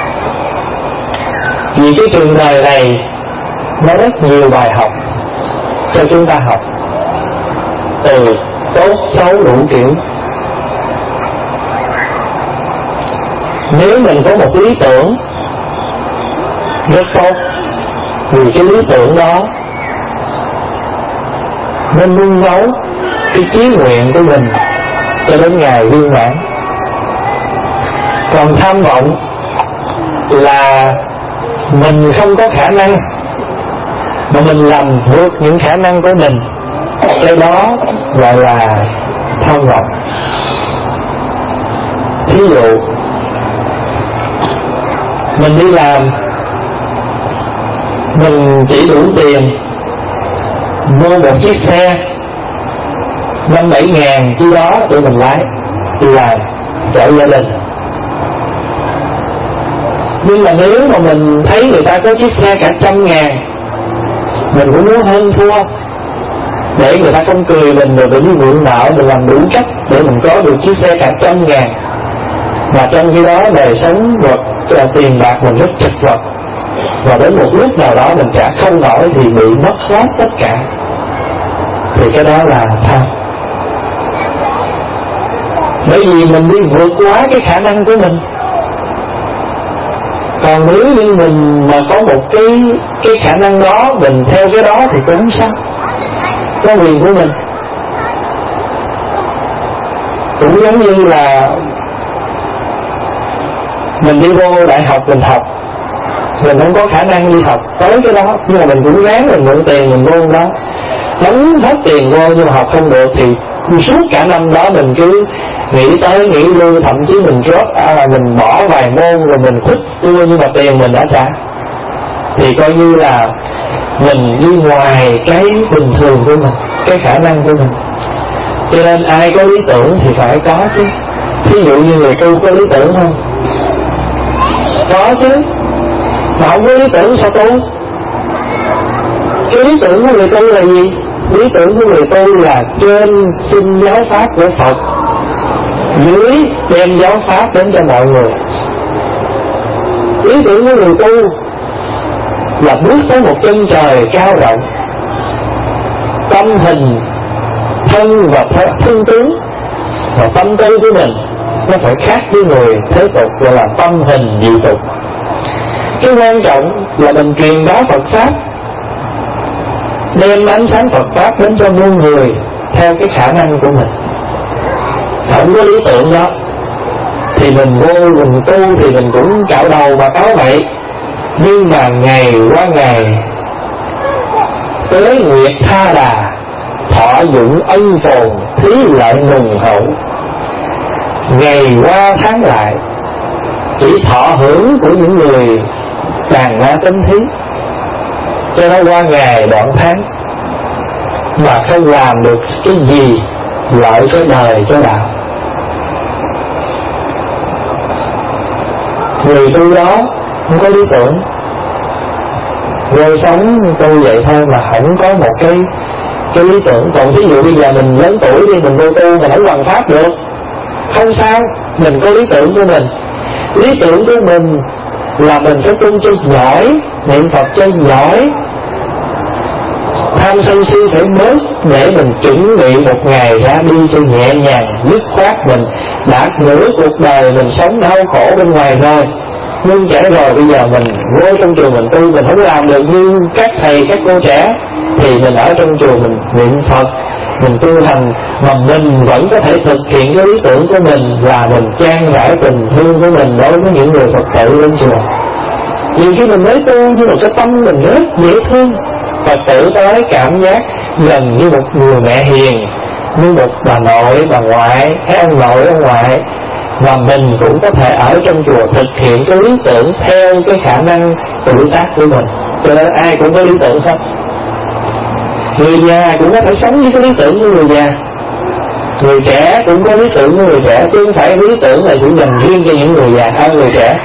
Vì cái trường đời này nó rất nhiều bài học cho chúng ta học, từ tốt xấu đủ kiểu. Nếu mình có một lý tưởng rất tốt, vì cái lý tưởng đó nên nung nấu cái chí nguyện của mình cho đến ngày viên mãn. Còn tham vọng là mình không có khả năng mà mình làm vượt những khả năng của mình, cái đó gọi là tham vọng. Thí dụ mình đi làm, mình chỉ đủ tiền mua một chiếc xe năm bảy ngàn chi đó để mình lái đi làm chở gia đình. Nhưng mà nếu mà mình thấy người ta có chiếc xe cả trăm ngàn, mình cũng muốn hơn thua để người ta không cười mình, rồi mình đi mượn nợ, mình làm đủ cách để mình có được chiếc xe cả trăm ngàn. Mà trong khi đó đời sống vật tiền bạc mình rất chật vật, và đến một lúc nào đó mình trả không nổi thì bị mất hết tất cả, thì cái đó là tham. Bởi vì mình đi vượt quá cái khả năng của mình. Còn nếu như mình mà có một cái cái khả năng đó, mình theo cái đó thì cũng không sao, có quyền của mình. Cũng giống như là mình đi vô đại học mình học, mình không có khả năng đi học tới cái đó, nhưng mà mình cũng ráng mình mượn tiền mình vô đó, đóng hết tiền vô nhưng mà học không được, thì suốt cả năm đó mình cứ nghĩ tới nghĩ lui, thậm chí mình drop, à, mình bỏ vài môn rồi mình quit tour, nhưng mà tiền mình đã trả, thì coi như là mình đi ngoài cái bình thường của mình, cái khả năng của mình. Cho nên ai có lý tưởng thì phải có chứ. Ví dụ như người tu có lý tưởng không? Có chứ. mà không có lý tưởng sao tu? Cái lý tưởng của người tu là gì? Lý tưởng của người tu là trên xin giáo pháp của Phật, dưới đem giáo pháp đến cho mọi người. Lý tưởng của người tu là bước tới một chân trời cao rộng, tâm hình thân và thân tướng và tâm tư của mình nó phải khác với người thế tục, gọi là tâm hình dị tục. Cái quan trọng là mình truyền bá Phật pháp, đem ánh sáng Phật pháp đến cho muôn người theo cái khả năng của mình. Không có lý tưởng đó thì mình vô mình tu thì mình cũng cạo đầu và cáo bậy, nhưng mà ngày qua ngày tới nguyệt tha đà, thọ dụng ân phồn thí lại nùng hậu. Ngày qua tháng lại chỉ thọ hưởng của những người đàn na tinh thí, cho nó qua ngày đoạn tháng mà không làm được cái gì lợi cho đời cho đạo. Người tu đó không có lý tưởng, người sống tu vậy thôi mà không có một cái cái lý tưởng. Còn ví dụ bây giờ mình lớn tuổi đi, mình vô tu mình không hoằng pháp được, không sao, mình có lý tưởng của mình. Lý tưởng của mình là mình phải tu cho giỏi, niệm Phật cho giỏi, tham sân si phải bớt, để mình chuẩn bị một ngày ra đi cho nhẹ nhàng, dứt khoát. Mình đã nửa cuộc đời mình sống đau khổ bên ngoài rồi, nhưng trẻ rồi bây giờ mình vô trong chùa mình tu, mình không làm được như các thầy các cô trẻ, thì mình ở trong chùa mình niệm Phật, mình tu hành, mà mình vẫn có thể thực hiện cái lý tưởng của mình là mình chan rải tình thương của mình đối với những người Phật tử lên chùa. Vì khi mình mới tu nhưng mà cái tâm mình rất dễ thương, Phật tử tới cảm giác gần như một người mẹ hiền, như một bà nội bà ngoại hay ông nội ông ngoại, và mình cũng có thể ở trong chùa thực hiện cái lý tưởng theo cái khả năng tuổi tác của mình. Cho nên ai cũng có lý tưởng hết. Người già cũng có thể sống với cái lý tưởng của người già, người trẻ cũng có lý tưởng của người trẻ, chứ không phải lý tưởng là chỉ dành riêng cho những người già hơn người trẻ.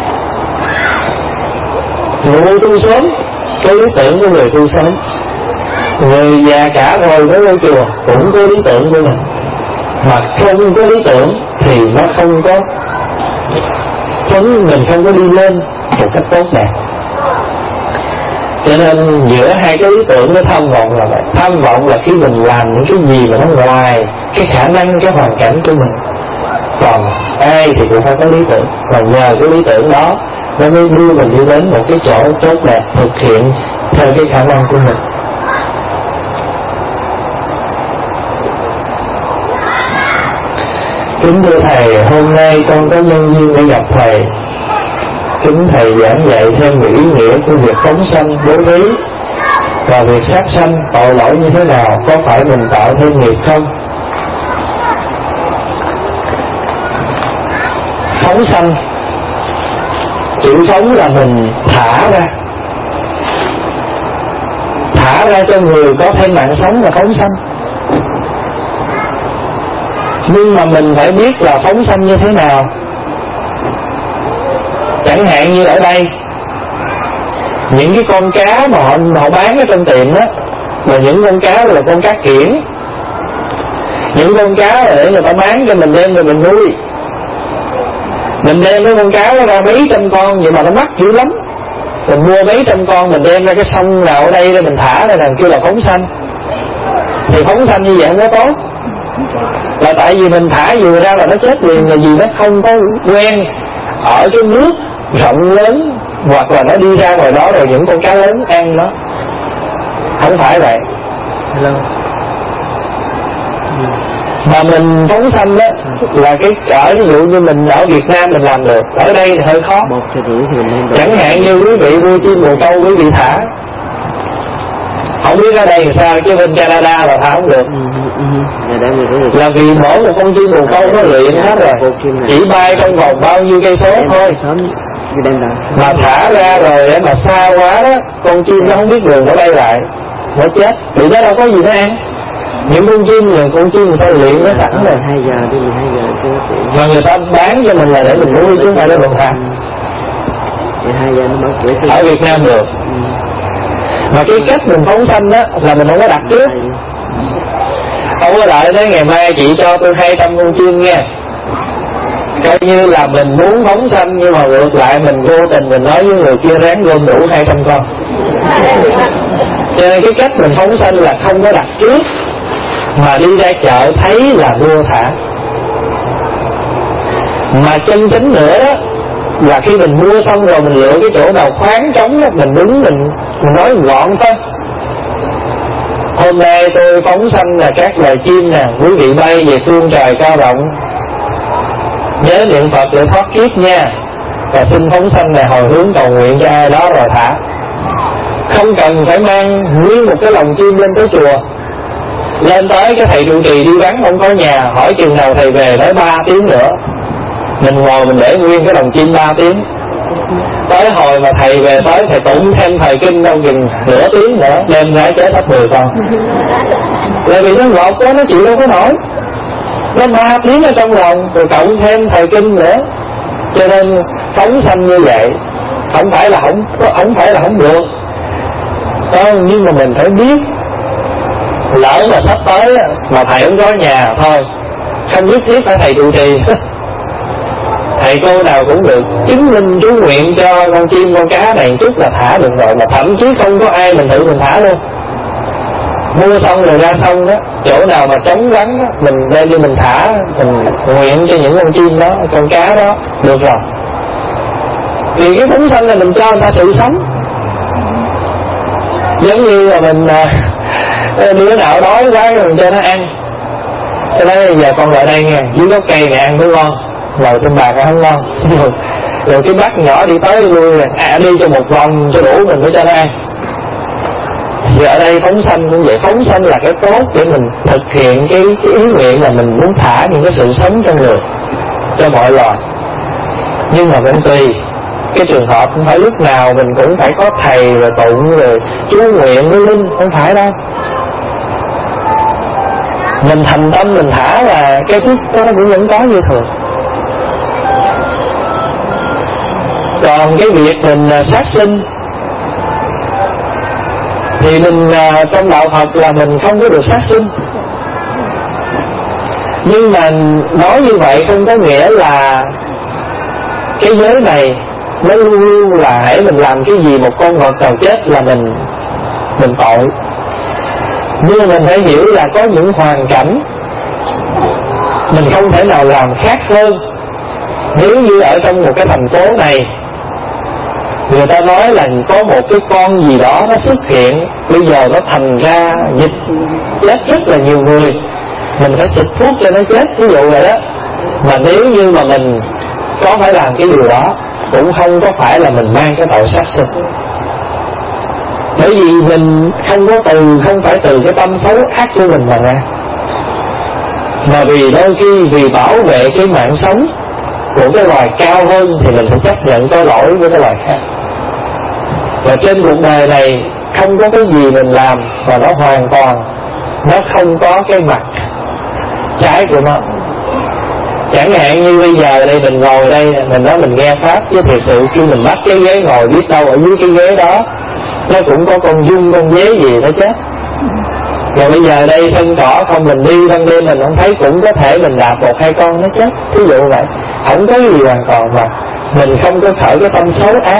Người tu sớm cái lý tưởng của người tu sớm, người già cả rồi mới vô chùa cũng có lý tưởng của mình, mà không có lý tưởng thì nó không có phấn, mình không có đi lên một cách tốt đẹp. Cho nên giữa hai cái lý tưởng với tham vọng là vậy. Tham vọng là khi mình làm những cái gì mà nó ngoài cái khả năng, cái hoàn cảnh của mình. Còn ai thì cũng phải có lý tưởng, và nhờ cái lý tưởng đó nó mới đưa mình đi đến một cái chỗ tốt đẹp, thực hiện theo cái khả năng của mình. Kính thưa Thầy, hôm nay con có nhân duyên để gặp Thầy. Kính Thầy giảng dạy thêm về ý nghĩa của việc phóng sanh bố thí và việc sát sanh tội lỗi như thế nào, có phải mình tạo thêm nghiệp không? Phóng sanh, chữ phóng là mình thả ra, thả ra cho người có thêm mạng sống là phóng sanh. Nhưng mà mình phải biết là phóng sanh như thế nào. Chẳng hạn như ở đây, những cái con cá mà họ, họ bán ở trong tiệm đó, là những con cá là con cá kiển. Những con cá là để người ta bán cho mình đem rồi mình nuôi. Mình đem mấy con cá nó ra mấy trăm con, vậy mà nó mắc dữ lắm. Mình mua mấy trăm con, mình đem ra cái sông nào ở đây để mình thả ra, thằng kêu là phóng sanh. Thì phóng sanh như vậy không có tốt, là tại vì mình thả vừa ra là nó chết liền, là vì nó không có quen ở cái nước rộng lớn, hoặc là nó đi ra ngoài đó rồi những con cá lớn ăn nó. Không phải vậy. Hello. Mà mình phóng sanh đó là cái ở ví dụ như mình ở Việt Nam mình làm được, ở đây thì hơi khó. Chẳng hạn như quý vị nuôi chim bồ câu, quý vị thả, không biết ở đây làm sao, chứ bên Canada là thả không được. Là vì mỗi một con chim bồ câu nó luyện hết rồi, chỉ bay trong vòng bao nhiêu cây số thôi. Mà thả ra rồi mà xa quá đó, con chim nó không biết đường nó bay lại, nó chết, vì nó đâu có gì nó ăn. Những con chim là con chim người ta luyện nó sẵn rồi, hai giờ đi hai giờ mà người ta bán cho mình là để mình nuôi chứ không phải để mình thả. ở Việt Nam được. Mà cái cách mình phóng sanh đó là mình không có đặt trước. Không có đợi tới ngày mai chị cho tôi hai trăm con chim nha, coi như là mình muốn phóng sanh, nhưng mà ngược lại mình vô tình mình nói với người kia ráng gom đủ hai trăm con. Cho nên cái cách mình phóng sanh là không có đặt trước, mà đi ra chợ thấy là mua thả. Mà chân chính nữa đó là khi mình mua xong rồi mình lựa cái chỗ nào khoáng trống đó, mình đứng mình, mình nói gọn thôi. Hôm nay tôi phóng sanh là các loài chim nè, quý vị bay về phương trời cao rộng, nhớ niệm Phật để thoát kiếp nha, và xin phóng sanh này hồi hướng cầu nguyện cho ai đó rồi thả. Không cần phải mang nguyên một cái lồng chim lên tới chùa. Lên tới cái thầy trụ trì đi vắng không có nhà, hỏi chừng nào thầy về, nói ba tiếng nữa. Mình ngồi mình để nguyên cái lồng chim ba tiếng. Tới hồi mà thầy về tới, thầy tụng thêm thời kinh đâu chừng nửa tiếng nữa, đem ra chết hết mười con. Tại vì nó ngọt quá, nó chịu đâu có nổi. Nó ba tiếng ở trong lòng, rồi cộng thêm thời kinh nữa. Cho nên phóng sanh như vậy không phải là không, không phải là không được. Không, nhưng mà mình phải biết, lỡ mà sắp tới mà thầy không có nhà thôi, không nhất thiết phải thầy trụ trì. Thầy cô nào cũng được, chứng minh chú nguyện cho con chim con cá này chút là thả được rồi. Mà thậm chí không có ai mình tự mình thả luôn. Mua xong rồi ra xong đó, chỗ nào mà trống vắng đó, mình đem đi mình thả, mình nguyện cho những con chim đó, con cá đó, được rồi. Vì cái phóng sanh là mình cho người ta sự sống. Giống như là mình đứa nào đói quá rồi mình cho nó ăn. Cho nên giờ con lại đây nha, dưới gốc cây này ăn mới ngon, ngồi trên bàn ăn không ngon. Rồi cái bát nhỏ đi tới lui rồi, à, đi cho một vòng cho đủ mình mới cho nó ăn. Giờ ở đây phóng sanh cũng vậy, phóng sanh là cái tốt để mình thực hiện cái, cái ý nguyện là mình muốn thả những cái sự sống trong người, cho mọi loài. Nhưng mà vẫn tùy cái trường hợp, không phải lúc nào mình cũng phải có thầy rồi tụng rồi chú nguyện với linh, không phải đâu. Mình thành tâm mình thả là cái phước đó nó cũng vẫn có như thường. Còn cái việc mình sát sinh thì mình trong đạo Phật là mình không có được sát sinh. Nhưng mà nói như vậy không có nghĩa là cái giới này nó luôn luôn là hãy mình làm cái gì một con vật nào chết là mình mình tội. Nhưng mình phải hiểu là có những hoàn cảnh mình không thể nào làm khác hơn. Nếu như ở trong một cái thành phố này người ta nói là có một cái con gì đó nó xuất hiện, bây giờ nó thành ra dịch chết rất là nhiều người, mình phải xịt thuốc cho nó chết, ví dụ vậy đó. Mà nếu như mà mình có phải làm cái điều đó, cũng không có phải là mình mang cái tội sát sinh. Bởi vì mình không có từ, không phải từ cái tâm xấu ác của mình mà ra, mà vì đôi khi vì bảo vệ cái mạng sống của cái loài cao hơn thì mình phải chấp nhận có lỗi với cái loài khác. Và trên cuộc đời này không có cái gì mình làm mà nó hoàn toàn nó không có cái mặt trái của nó. Chẳng hạn như bây giờ đây mình ngồi đây, mình nói mình nghe pháp, chứ thực sự khi mình bắt cái ghế ngồi biết đâu ở dưới cái ghế đó nó cũng có con giun con dế gì nó chết. Rồi bây giờ đây sân cỏ không, mình đi ban đêm mình không thấy, cũng có thể mình đạp một hai con nó chết. Ví dụ vậy, không có gì hoàn toàn mà mình không có khởi cái tâm xấu ác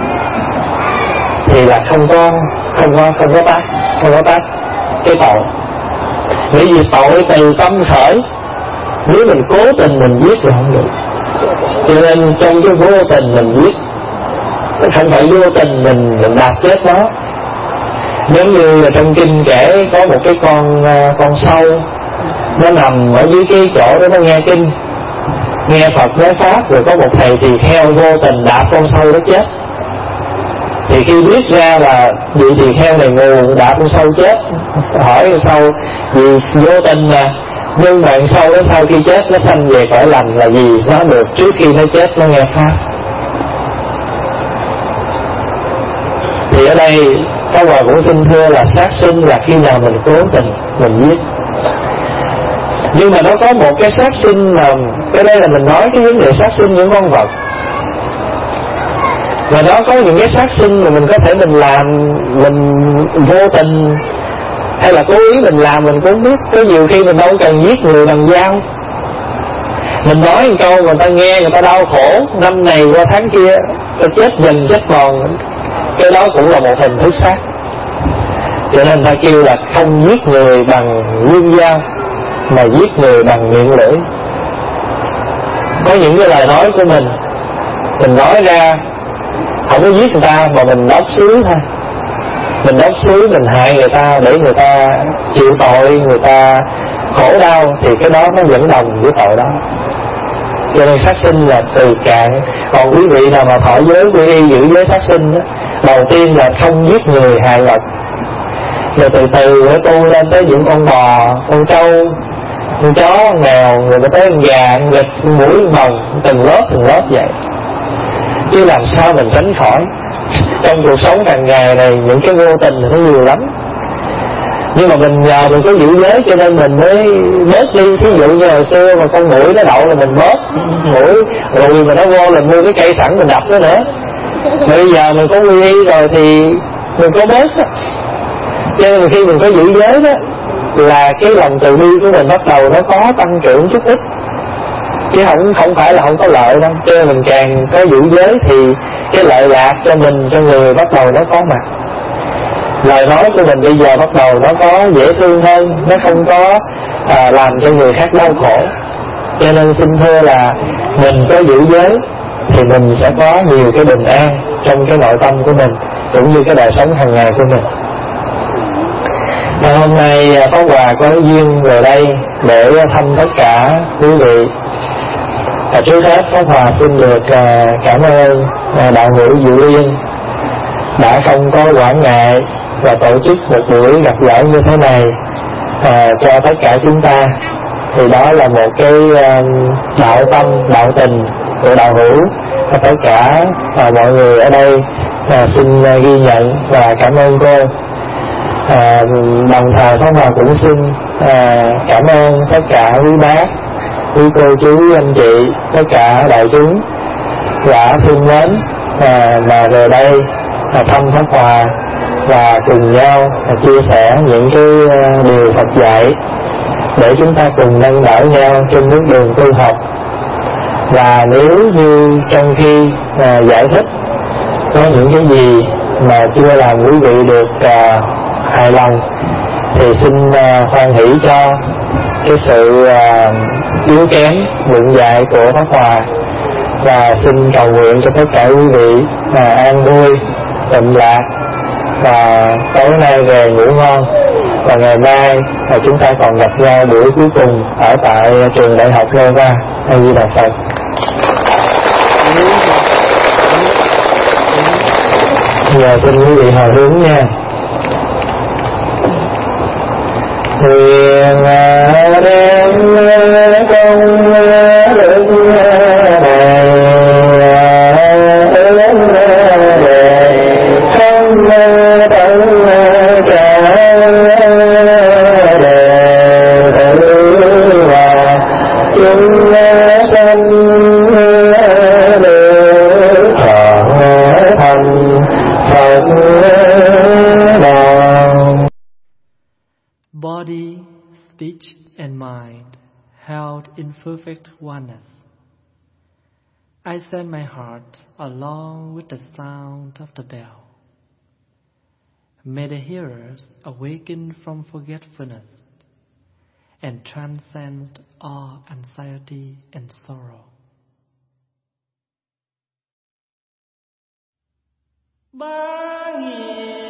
thì là không có không có không có tác không có tác cái tội. Bởi vì tội từ tâm khởi, nếu mình cố tình mình giết thì không được. Cho nên trong cái vô tình mình giết, không phải vô tình mình mình đạp chết nó. Giống như là trong kinh kể có một cái con con sâu nó nằm ở dưới cái chỗ đó nó nghe kinh, nghe Phật nói pháp, rồi có một thầy tỳ kheo vô tình đạp con sâu đó chết. Thì khi biết ra là vị tỳ kheo này ngu đạp con sâu chết, hỏi con sâu vì vô tình mà, nhưng mà con sâu đó sau khi chết nó sanh về cõi lành là gì nó được trước khi nó chết nó nghe pháp. Thì ở đây Pháp Hòa cũng xin thưa là sát sinh là khi nào mình cố tình mình giết. Nhưng mà nó có một cái sát sinh mà cái đây là mình nói cái vấn đề sát sinh những con vật. Và đó có những cái sát sinh mà mình có thể mình làm, mình vô tình hay là cố ý mình làm mình cũng không biết. Có nhiều khi mình đâu cần giết người bằng dao, mình nói một câu người ta nghe người ta đau khổ, năm này qua tháng kia ta chết dần chết mòn, cái đó cũng là một hình thức sát. Cho nên ta kêu là không giết người bằng lưỡi dao mà giết người bằng miệng lưỡi. Có những cái lời nói của mình mình nói ra không có giết người ta mà mình đốc xứ thôi, mình đốc xứ mình hại người ta để người ta chịu tội, người ta khổ đau, thì cái đó nó vẫn đồng với tội đó. Cho nên sát sinh là từ cạn. Còn quý vị nào mà thọ giới quy y giữ giới sát sinh đó, đầu tiên là không giết người hại vật, rồi từ từ nó tu lên tới những con bò, con trâu, con chó, con mèo, rồi tới con gà, con vịt, con muỗi, con bồng, từng lớp từng lớp vậy. Chứ làm sao mình tránh khỏi. Trong cuộc sống hàng ngày này những cái vô tình nó nhiều lắm, nhưng mà mình nhờ mình có giữ giới cho nên mình mới bớt đi. Ví dụ như hồi xưa mà con muỗi nó đậu là mình bớt muỗi, rồi mà nó vô là mua cái cây sẵn mình đập nó nữa. Bây giờ mình có quy y rồi thì mình có bớt đó. Cho nên khi mình có giữ giới đó là cái lòng từ bi của mình bắt đầu nó có tăng trưởng chút ít, chứ không không phải là không có lợi đâu. Cho nên mình càng có giữ giới thì cái lợi lạc cho mình, cho người bắt đầu nó có mặt. Lời nói của mình bây giờ bắt đầu nó có dễ thương hơn, nó không có à, làm cho người khác đau khổ. Cho nên xin thưa là mình có giữ giới thì mình sẽ có nhiều cái bình an trong cái nội tâm của mình, cũng như cái đời sống hàng ngày của mình. Và hôm nay Pháp Hòa có duyên về đây để thăm tất cả quý vị. À, trước hết Pháp Hòa xin được à, cảm ơn à, đạo hữu Diệu Liên đã không có quản ngại và tổ chức một buổi gặp gỡ như thế này à, cho tất cả chúng ta. Thì đó là một cái à, đạo tâm, đạo tình của đạo hữu. Và tất cả à, mọi người ở đây à, xin à, ghi nhận và cảm ơn cô. À, đồng thời Pháp Hòa cũng xin à, cảm ơn tất cả quý bác, quý cô chú, anh chị, tất cả đại chúng đã thương mến à, mà về đây à, thăm Pháp Hòa và cùng nhau à, chia sẻ những cái à, điều Phật dạy để chúng ta cùng nâng đỡ nhau trên bước đường tu học. Và nếu như trong khi à, giải thích có những cái gì mà chưa làm quý vị được à, hài lòng thì xin uh, hoan hỷ cho cái sự uh, yếu kém vững dại của Pháp Hòa, và xin cầu nguyện cho tất cả quý vị uh, an vui, tịnh lạc, và tối nay về ngủ ngon. Và ngày mai uh, chúng ta còn gặp nhau buổi cuối cùng ở tại trường Đại học Nova. A Di Đà Phật. Giờ xin quý vị hồi hướng nha. Nguyện đem công đức này đến để không tận cả đời tử và chúng sanh được thọ thành Phật đạo. Body, speech, and mind held in perfect oneness. I send my heart along with the sound of the bell. May the hearers awaken from forgetfulness and transcend all anxiety and sorrow. Ba nghìn